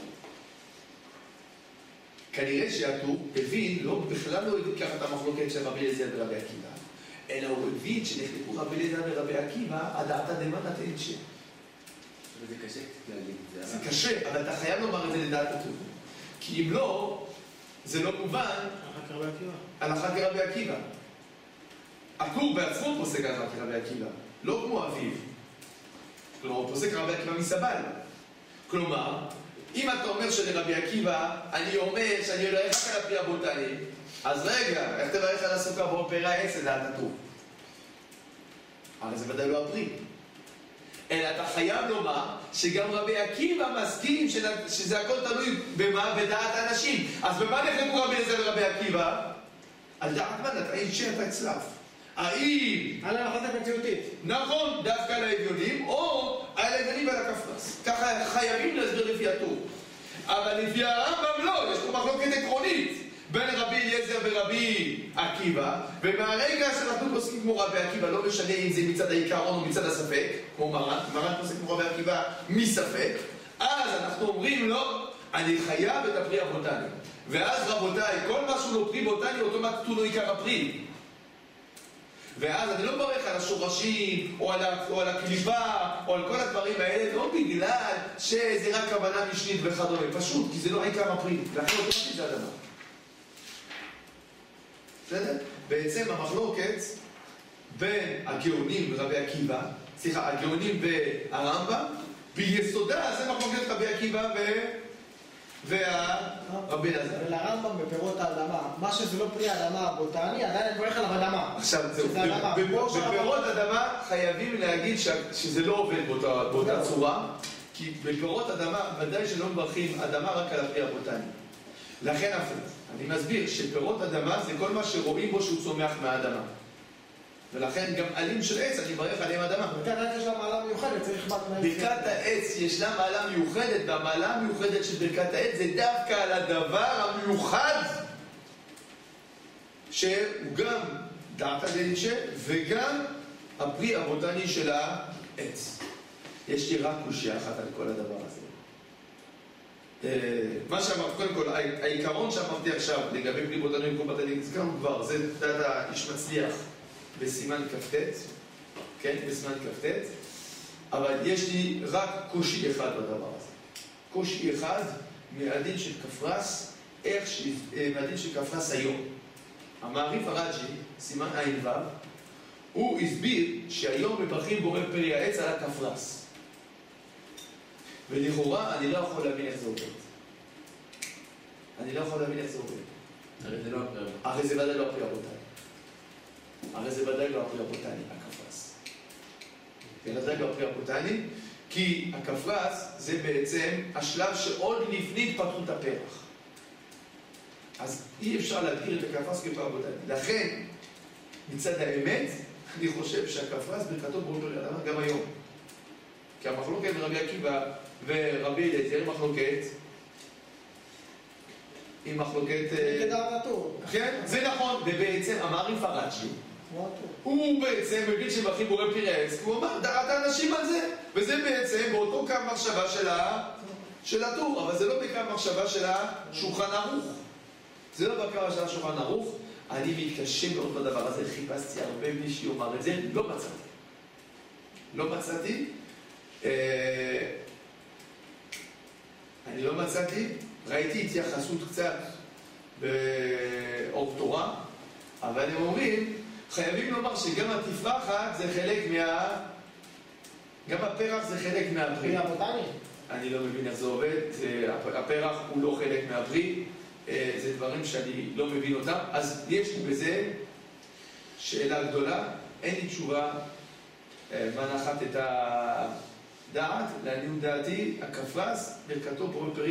כנראה שהטור הבין, בכלל לא הבין ככה את המחלוקת של רבי אליעזר ורבי עקיבא, אלא הוא הבין שנחלקו רבי אליעזר ורבי עקיבא, הדעתא דמנא תנשי. זה קשה להגיד את זה. זה קשה, אבל אתה חייב לומר את זה לדעת הטוב. כי אם לא, זה לא מובן הלכה כרבי עקיבא. הכור בעצמו פוסק הלכה כרבי עקיבא, לא כמו אביו. כלומר, הוא פוסק רבי עקיבא מסבל. כלומר, אם אתה אומר שלרבי עקיבא, אני אומר שאני הולך רק על הפרי הבוטני, אז רגע, איך תברך על הסוכה בו פרע עץ לדעת הטוב? הרי זה ודאי לא הפרי. אלא אתה חייב לומר שגם רבי עקיבא מסכים שזה הכל תלוי במה? בדעת האנשים. אז במה נחלקו רבי אליעזר ורבי עקיבא? על דעת מה? נתאין שאתה אצלף. האם... על ההלכות המציאותית. נכון, דווקא על האביונים, או על האביונים ועל הכפרס. ככה חייבים להסביר לפי הטור. אבל לפי הרמב"ם לא, יש פה מחלוקת עקרונית בין רבי אליעזר ורבי עקיבא, ומהרגע שאנחנו פוסקים כמו רבי עקיבא, לא משנה אם זה מצד העיקרון או מצד הספק, כמו מרן פוסק כמו רבי עקיבא מספק, אז אנחנו אומרים לו, אני חייב את הפרי הבוטני. ואז רבותיי, כל מה שהוא לא פרי בוטני, אוטומטית הוא לא עיקר הפרי. ואז אני לא מברך על השורשים, או על הקליפה, או על כל הדברים האלה, לא בגלל שזה רק כוונה משנית וכדומה, פשוט, כי זה לא עיקר הפרי. לכן אוטומטית זה הדבר. בסדר? בעצם המחלוקת בין הגאונים ורבי עקיבא, סליחה, הגאונים והרמב"ם, ביסודה זה מחלוקת רבי עקיבא והרבי אליעזר. ולרמב"ם בפירות האדמה, מה שזה לא פרי האדמה הבוטני, עדיין אני מברך עליו אדמה. עכשיו, בפירות אדמה חייבים להגיד שזה לא עובד באותה צורה, כי בפירות אדמה ודאי שלא מברכים אדמה רק על הפרי הבוטני. לכן הפוך. אני מסביר שפירות אדמה זה כל מה שרואים בו שהוא צומח מהאדמה. ולכן גם עלים של עץ, אני מברך עליהם אדמה. ברכת העץ יש לה מעלה מיוחדת, צריך ברכת העץ יש לה מעלה מיוחדת, והמעלה המיוחדת של ברכת העץ זה דווקא על הדבר המיוחד שהוא גם דעתא דנשי וגם הפרי הבוטני של העץ. יש לי רק קושיה אחת על כל הדבר הזה. מה שאמרת, קודם כל, העיקרון שאמרתי עכשיו לגבי פרי בוטני ומקום בוטני, הזכרנו כבר, זה דעת האיש מצליח בסימן כ"ט, כן, בסימן כ"ט, אבל יש לי רק קושי אחד בדבר הזה. קושי אחד מהדין של כפרס, מהדין של כפרס היום. המעריף הרג'י, סימן ע"ו, הוא הסביר שהיום מברכים בורא פרי העץ על הכפרס. ולכאורה אני לא יכול להבין איך זה עובד. אני לא יכול להבין איך זה עובד. הרי זה ודאי לא הפרי הבוטני. הרי זה ודאי לא הפרי הבוטני, הכפרס. זה ודאי לא הפרי הבוטני, כי הכפרס זה בעצם השלב שעוד לפני פתחו את הפרח. אז אי אפשר להגדיר את הכפרס כפרי הבוטני. לכן, מצד האמת, אני חושב שהכפרס ברכתו בורא פרי האדמה גם היום. כי המחלוקת רבי עקיבא ורבי אליעזר היא מחלוקת היא מחלוקת... כדעת הטור. כן, זה נכון, ובעצם המעריף הרג'י הוא בעצם מבין שמברכים בורא פרי העץ, הוא אמר, דעת האנשים על זה, וזה בעצם באותו קו מחשבה של הטור, אבל זה לא בקו מחשבה של השולחן ערוך. זה לא בקו של השולחן ערוך. אני מתקשה מאוד בדבר הזה, חיפשתי הרבה מי שיאמר את זה, לא מצאתי. לא מצאתי. אני לא מצאתי, ראיתי התייחסות קצת באור תורה, אבל הם אומרים, חייבים לומר שגם התפרחת זה חלק גם הפרח זה חלק מהפרי. אני לא מבין איך זה עובד, הפרח הוא לא חלק מהפרי, זה דברים שאני לא מבין אותם, אז יש לי בזה שאלה גדולה, אין לי תשובה מנחת את הדעת, לעניות דעתי, הכפרס, ברכתו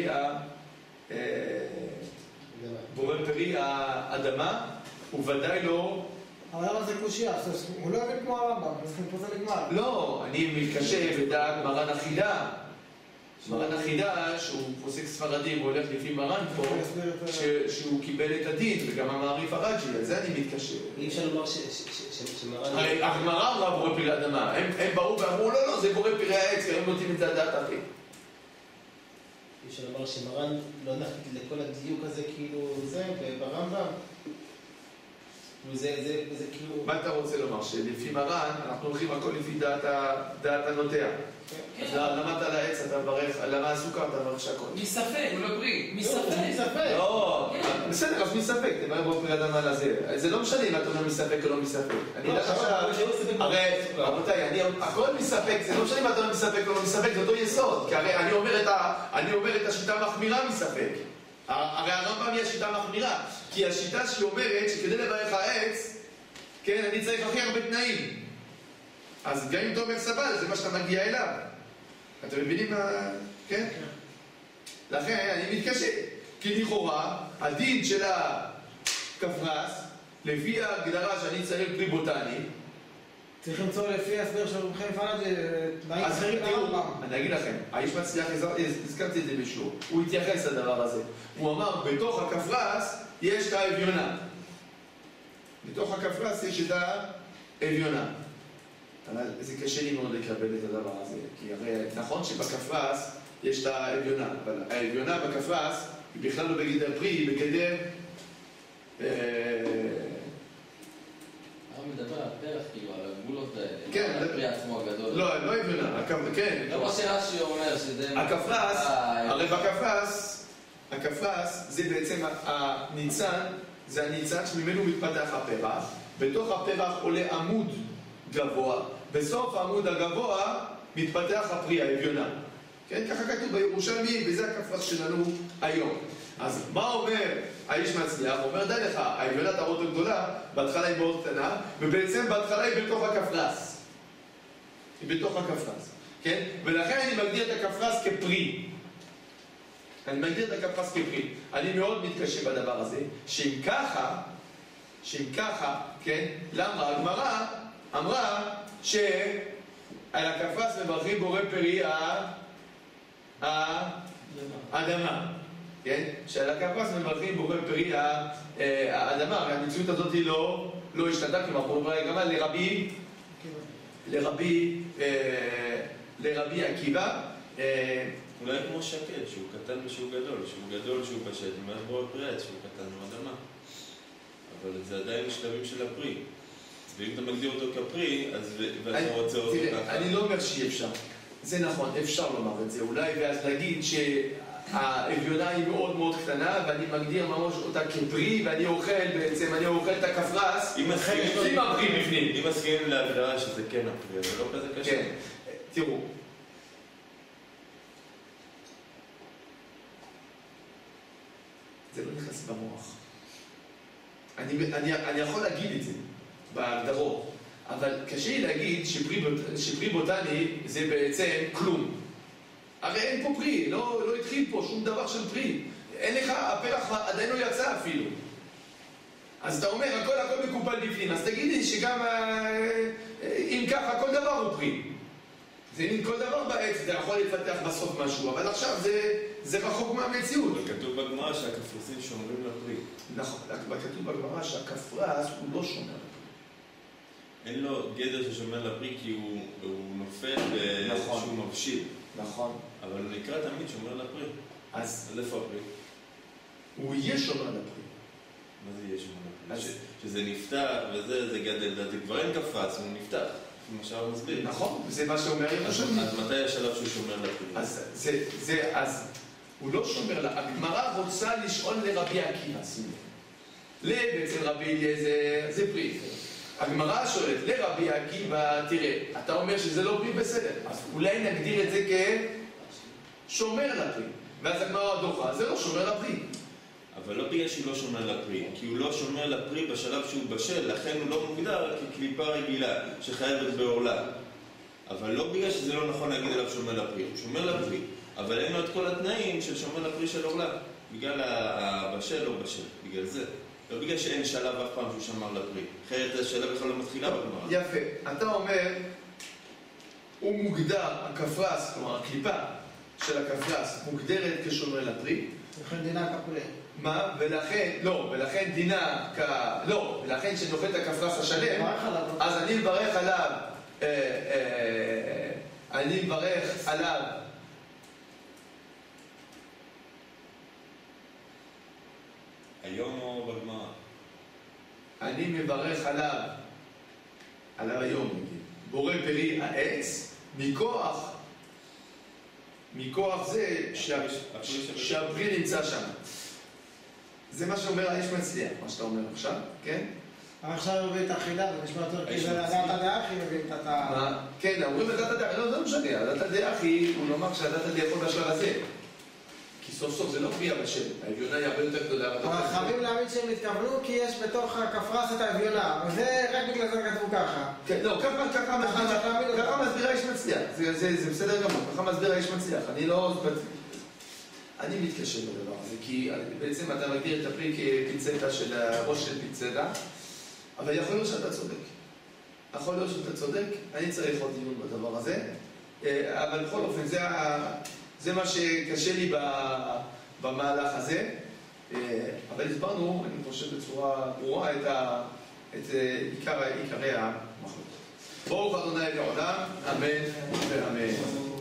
בורא פרי האדמה, הוא ודאי לא... אבל למה זה קושיה? הוא לא הבין כמו הרמב"ם, אז פה זה נגמר. לא, אני מתקשה בדעת מרן החידה. מרן החידה, שהוא פוסק ספרדי והולך לפי מרן פה, שהוא קיבל את הדין, וגם המעריף הרג'י, על זה אני מתקשה. אי אפשר לומר שמרן... הרי הגמרא אמרה בורא פרי האדמה, הם באו ואמרו, לא, זה בורא פרי העץ, כי הם נותנים את זה על דעת אחי. אי אפשר לומר שמרן לא נחליט לכל הדיוק הזה כאילו זה, וברמב"ם. וזה כאילו... מה אתה רוצה לומר? שלפי מרן, אנחנו הולכים הכל לפי דעת הנוטע. אז למה אתה על העץ, אתה מברך, למה הסוכר, אתה מברך שהכל? מספק. הוא לא פרי. מספק. לא, בסדר, אז מספק, תמראה בו פרי אדמה לזה. זה לא משנה אם אתה אומר מספק או לא מספק. אני יודע עכשיו, הרי, רבותיי, הכל מספק, זה לא משנה אם אתה אומר מספק או לא מספק, זה אותו יסוד. כי הרי אני אומר את השיטה המחמירה מספק. הרי הרמב"ם היא השיטה המחמירה. כי השיטה שהיא אומרת שכדי לברך העץ, כן, אני צריך הכי הרבה תנאים. אז גם אם אתה אומר סבל, זה מה שאתה מגיע אליו. אתם מבינים מה... כן? לכן אני מתקשה. כי לכאורה, הדין של הכפרס, לפי ההגדרה שאני צריך פרי בוטני, צריך למצוא לפי ההסבר של רובכם פלד תנאים אז אחרים תראו, לרמב"ם. אני אגיד לכם, האיש מצליח, הזכרתי את זה בשיעור, הוא התייחס לדבר הזה. הוא אמר, בתוך הכפרס יש את האביונה. בתוך הכפרס יש את האביונה. אבל זה קשה לי מאוד לקבל את הדבר הזה, כי הרי נכון שבכפרס יש את האביונה, אבל האביונה בכפרס היא בכלל לא בגדר פרי, היא בגדר... מדבר על פרח, כאילו, על הגבולות האלה. כן, על הפרי עצמו הגדול. לא אביונה, כן. לא מה שרש"י אומר, שזה... הכפרס, הרי הכפרס זה בעצם הניצן, זה הניצן שממנו מתפתח הפרח, בתוך הפרח עולה עמוד גבוה, בסוף העמוד הגבוה מתפתח הפרי, האביונה. כן, ככה כתוב בירושלמי, וזה הכפרס שלנו היום. אז מה אומר האיש מצליח? הוא אומר, די לך, האביונה תראות הגדולה, בהתחלה היא מאוד קטנה, ובעצם בהתחלה היא בתוך הכפרס. היא בתוך הכפרס, כן? ולכן אני מגדיר את הכפרס כפרי. אני מגדיר את הכפרס כפרי. אני מאוד מתקשה בדבר הזה, שאם ככה, כן? למה? הגמרא אמרה שעל הכפרס מברכים בורא פרי האדמה. כן? שעל הכפרס מברכים בורא פרי האדמה. הרי המציאות הזאת לא השתנתה, כלומר, הוא אומר גם לרבי עקיבא. אולי כמו שקד, שהוא קטן ושהוא גדול, שהוא גדול שהוא פשט, ומאז בורא פרי העץ, שהוא קטן מאדמה. אבל זה עדיין שלבים של הפרי. ואם אתה מגדיר אותו כפרי, אז ואתה רוצה אותו ככה. תראה, אני לא אומר שאי אפשר. זה נכון, אפשר לומר את זה אולי, ואז להגיד שהאביונה היא מאוד מאוד קטנה, ואני מגדיר ממש אותה כפרי, ואני אוכל בעצם, אני אוכל את הכפרס, עם הפרי בפנים. אם מסכימים להגדרה שזה כן הפרי, זה לא כזה קשה. כן, תראו. זה לא נכנס במוח. אני יכול להגיד את זה בהגדרות, אבל קשה לי להגיד שפרי בוטני זה בעצם כלום. הרי אין פה פרי, לא התחיל פה שום דבר של פרי. אין לך, הפרח עדיין לא יצא אפילו. אז אתה אומר, הכל מקופל בפנים, אז תגיד לי שגם אם ככה, כל דבר הוא פרי. זה אם כל דבר בעץ, אתה יכול לפתח בסוף משהו, אבל עכשיו זה רחוק מהמציאות. כתוב בגמרא שהכפרסים שומרים לפרי. נכון, כתוב בגמרא שהכפרס הוא לא שומר לפרי. אין לו גדר ששומר לפרי כי הוא נופל שהוא מבשיל. נכון. אבל הוא נקרא תמיד שומר לפרי. אז איפה הפרי? הוא יהיה שומר לפרי. מה זה יהיה שומר לפרי? שזה נפתח וזה גדל, זה כבר אין כפרס, הוא נפתח. מה שהרב מסביר. נכון, זה מה שאומר ירושלמי. אז מתי השלב שהוא שומר לפרי? אז הוא לא שומר, הגמרא רוצה לשאול לרבי עקיבא, שימו. בעצם רבי אליעזר, זה פרי. הגמרא שואלת לרבי עקיבא, תראה, אתה אומר שזה לא פרי בסדר, אז אולי נגדיר את זה כשומר לפרי. ואז הגמרא דוחה, זה לא שומר לפרי. אבל לא בגלל שהוא לא שומר לפרי, כי הוא לא שומר לפרי בשלב שהוא בשל, לכן הוא לא מוגדר כקליפה רגילה שחייבת בעורלה. אבל לא בגלל שזה לא נכון להגיד עליו שומר לפרי, הוא שומר לפרי, אבל אין לו את כל התנאים של שומר לפרי של עורלה, בגלל הבשל או בשל, בגלל זה. לא בגלל שאין שלב אף פעם שהוא שמר לפרי, אחרת השלב בכלל לא מתחילה בגמרא. יפה, אתה אומר, הוא מוגדר, הכפרס, כלומר הקליפה של הכפרס מוגדרת כשומר לפרי. לכן דינה כפרי. מה? ולכן דינה ולכן שאני אוכל את הכפרס השלם, אז אני מברך עליו היום או בגמרא? אני מברך עליו היום, נגיד. בורא פרי העץ, מכוח זה שהפרי נמצא שם. זה מה שאומר האיש מצליח, מה שאתה אומר עכשיו, כן? עכשיו מביא את האכילה, זה נשמע יותר כאילו לדעת הדאחי מביא את ה... כן, אומרים לדעת הדאחי, לא, זה לא משנה, הדעת הדאחי, הוא לומר שהדעת הדאחי יכול בשלב הזה. כי סוף סוף זה לא פרי הבשל, האביונה היא הרבה יותר גדולה. אבל חייבים להאמין שהם התכוונו כי יש בתוך הכפרס את האביונה, וזה רק בגלל זה כתבו ככה. כן, לא, ככה מסביר האיש מצליח, זה בסדר גמור, ככה מסביר האיש מצליח, אני מתקשר בדבר הזה, כי בעצם אתה מגדיר את הפרי כפינצטה של הראש של פינצטה, אבל יכול להיות שאתה צודק. אני צריך עוד דיון בדבר הזה, אבל בכל אופן, זה מה שקשה לי במהלך הזה, אבל הסברנו, אני חושב בצורה ברורה, את עיקרי המחלוקות. ברוך ה' לעולם, אמן ואמן.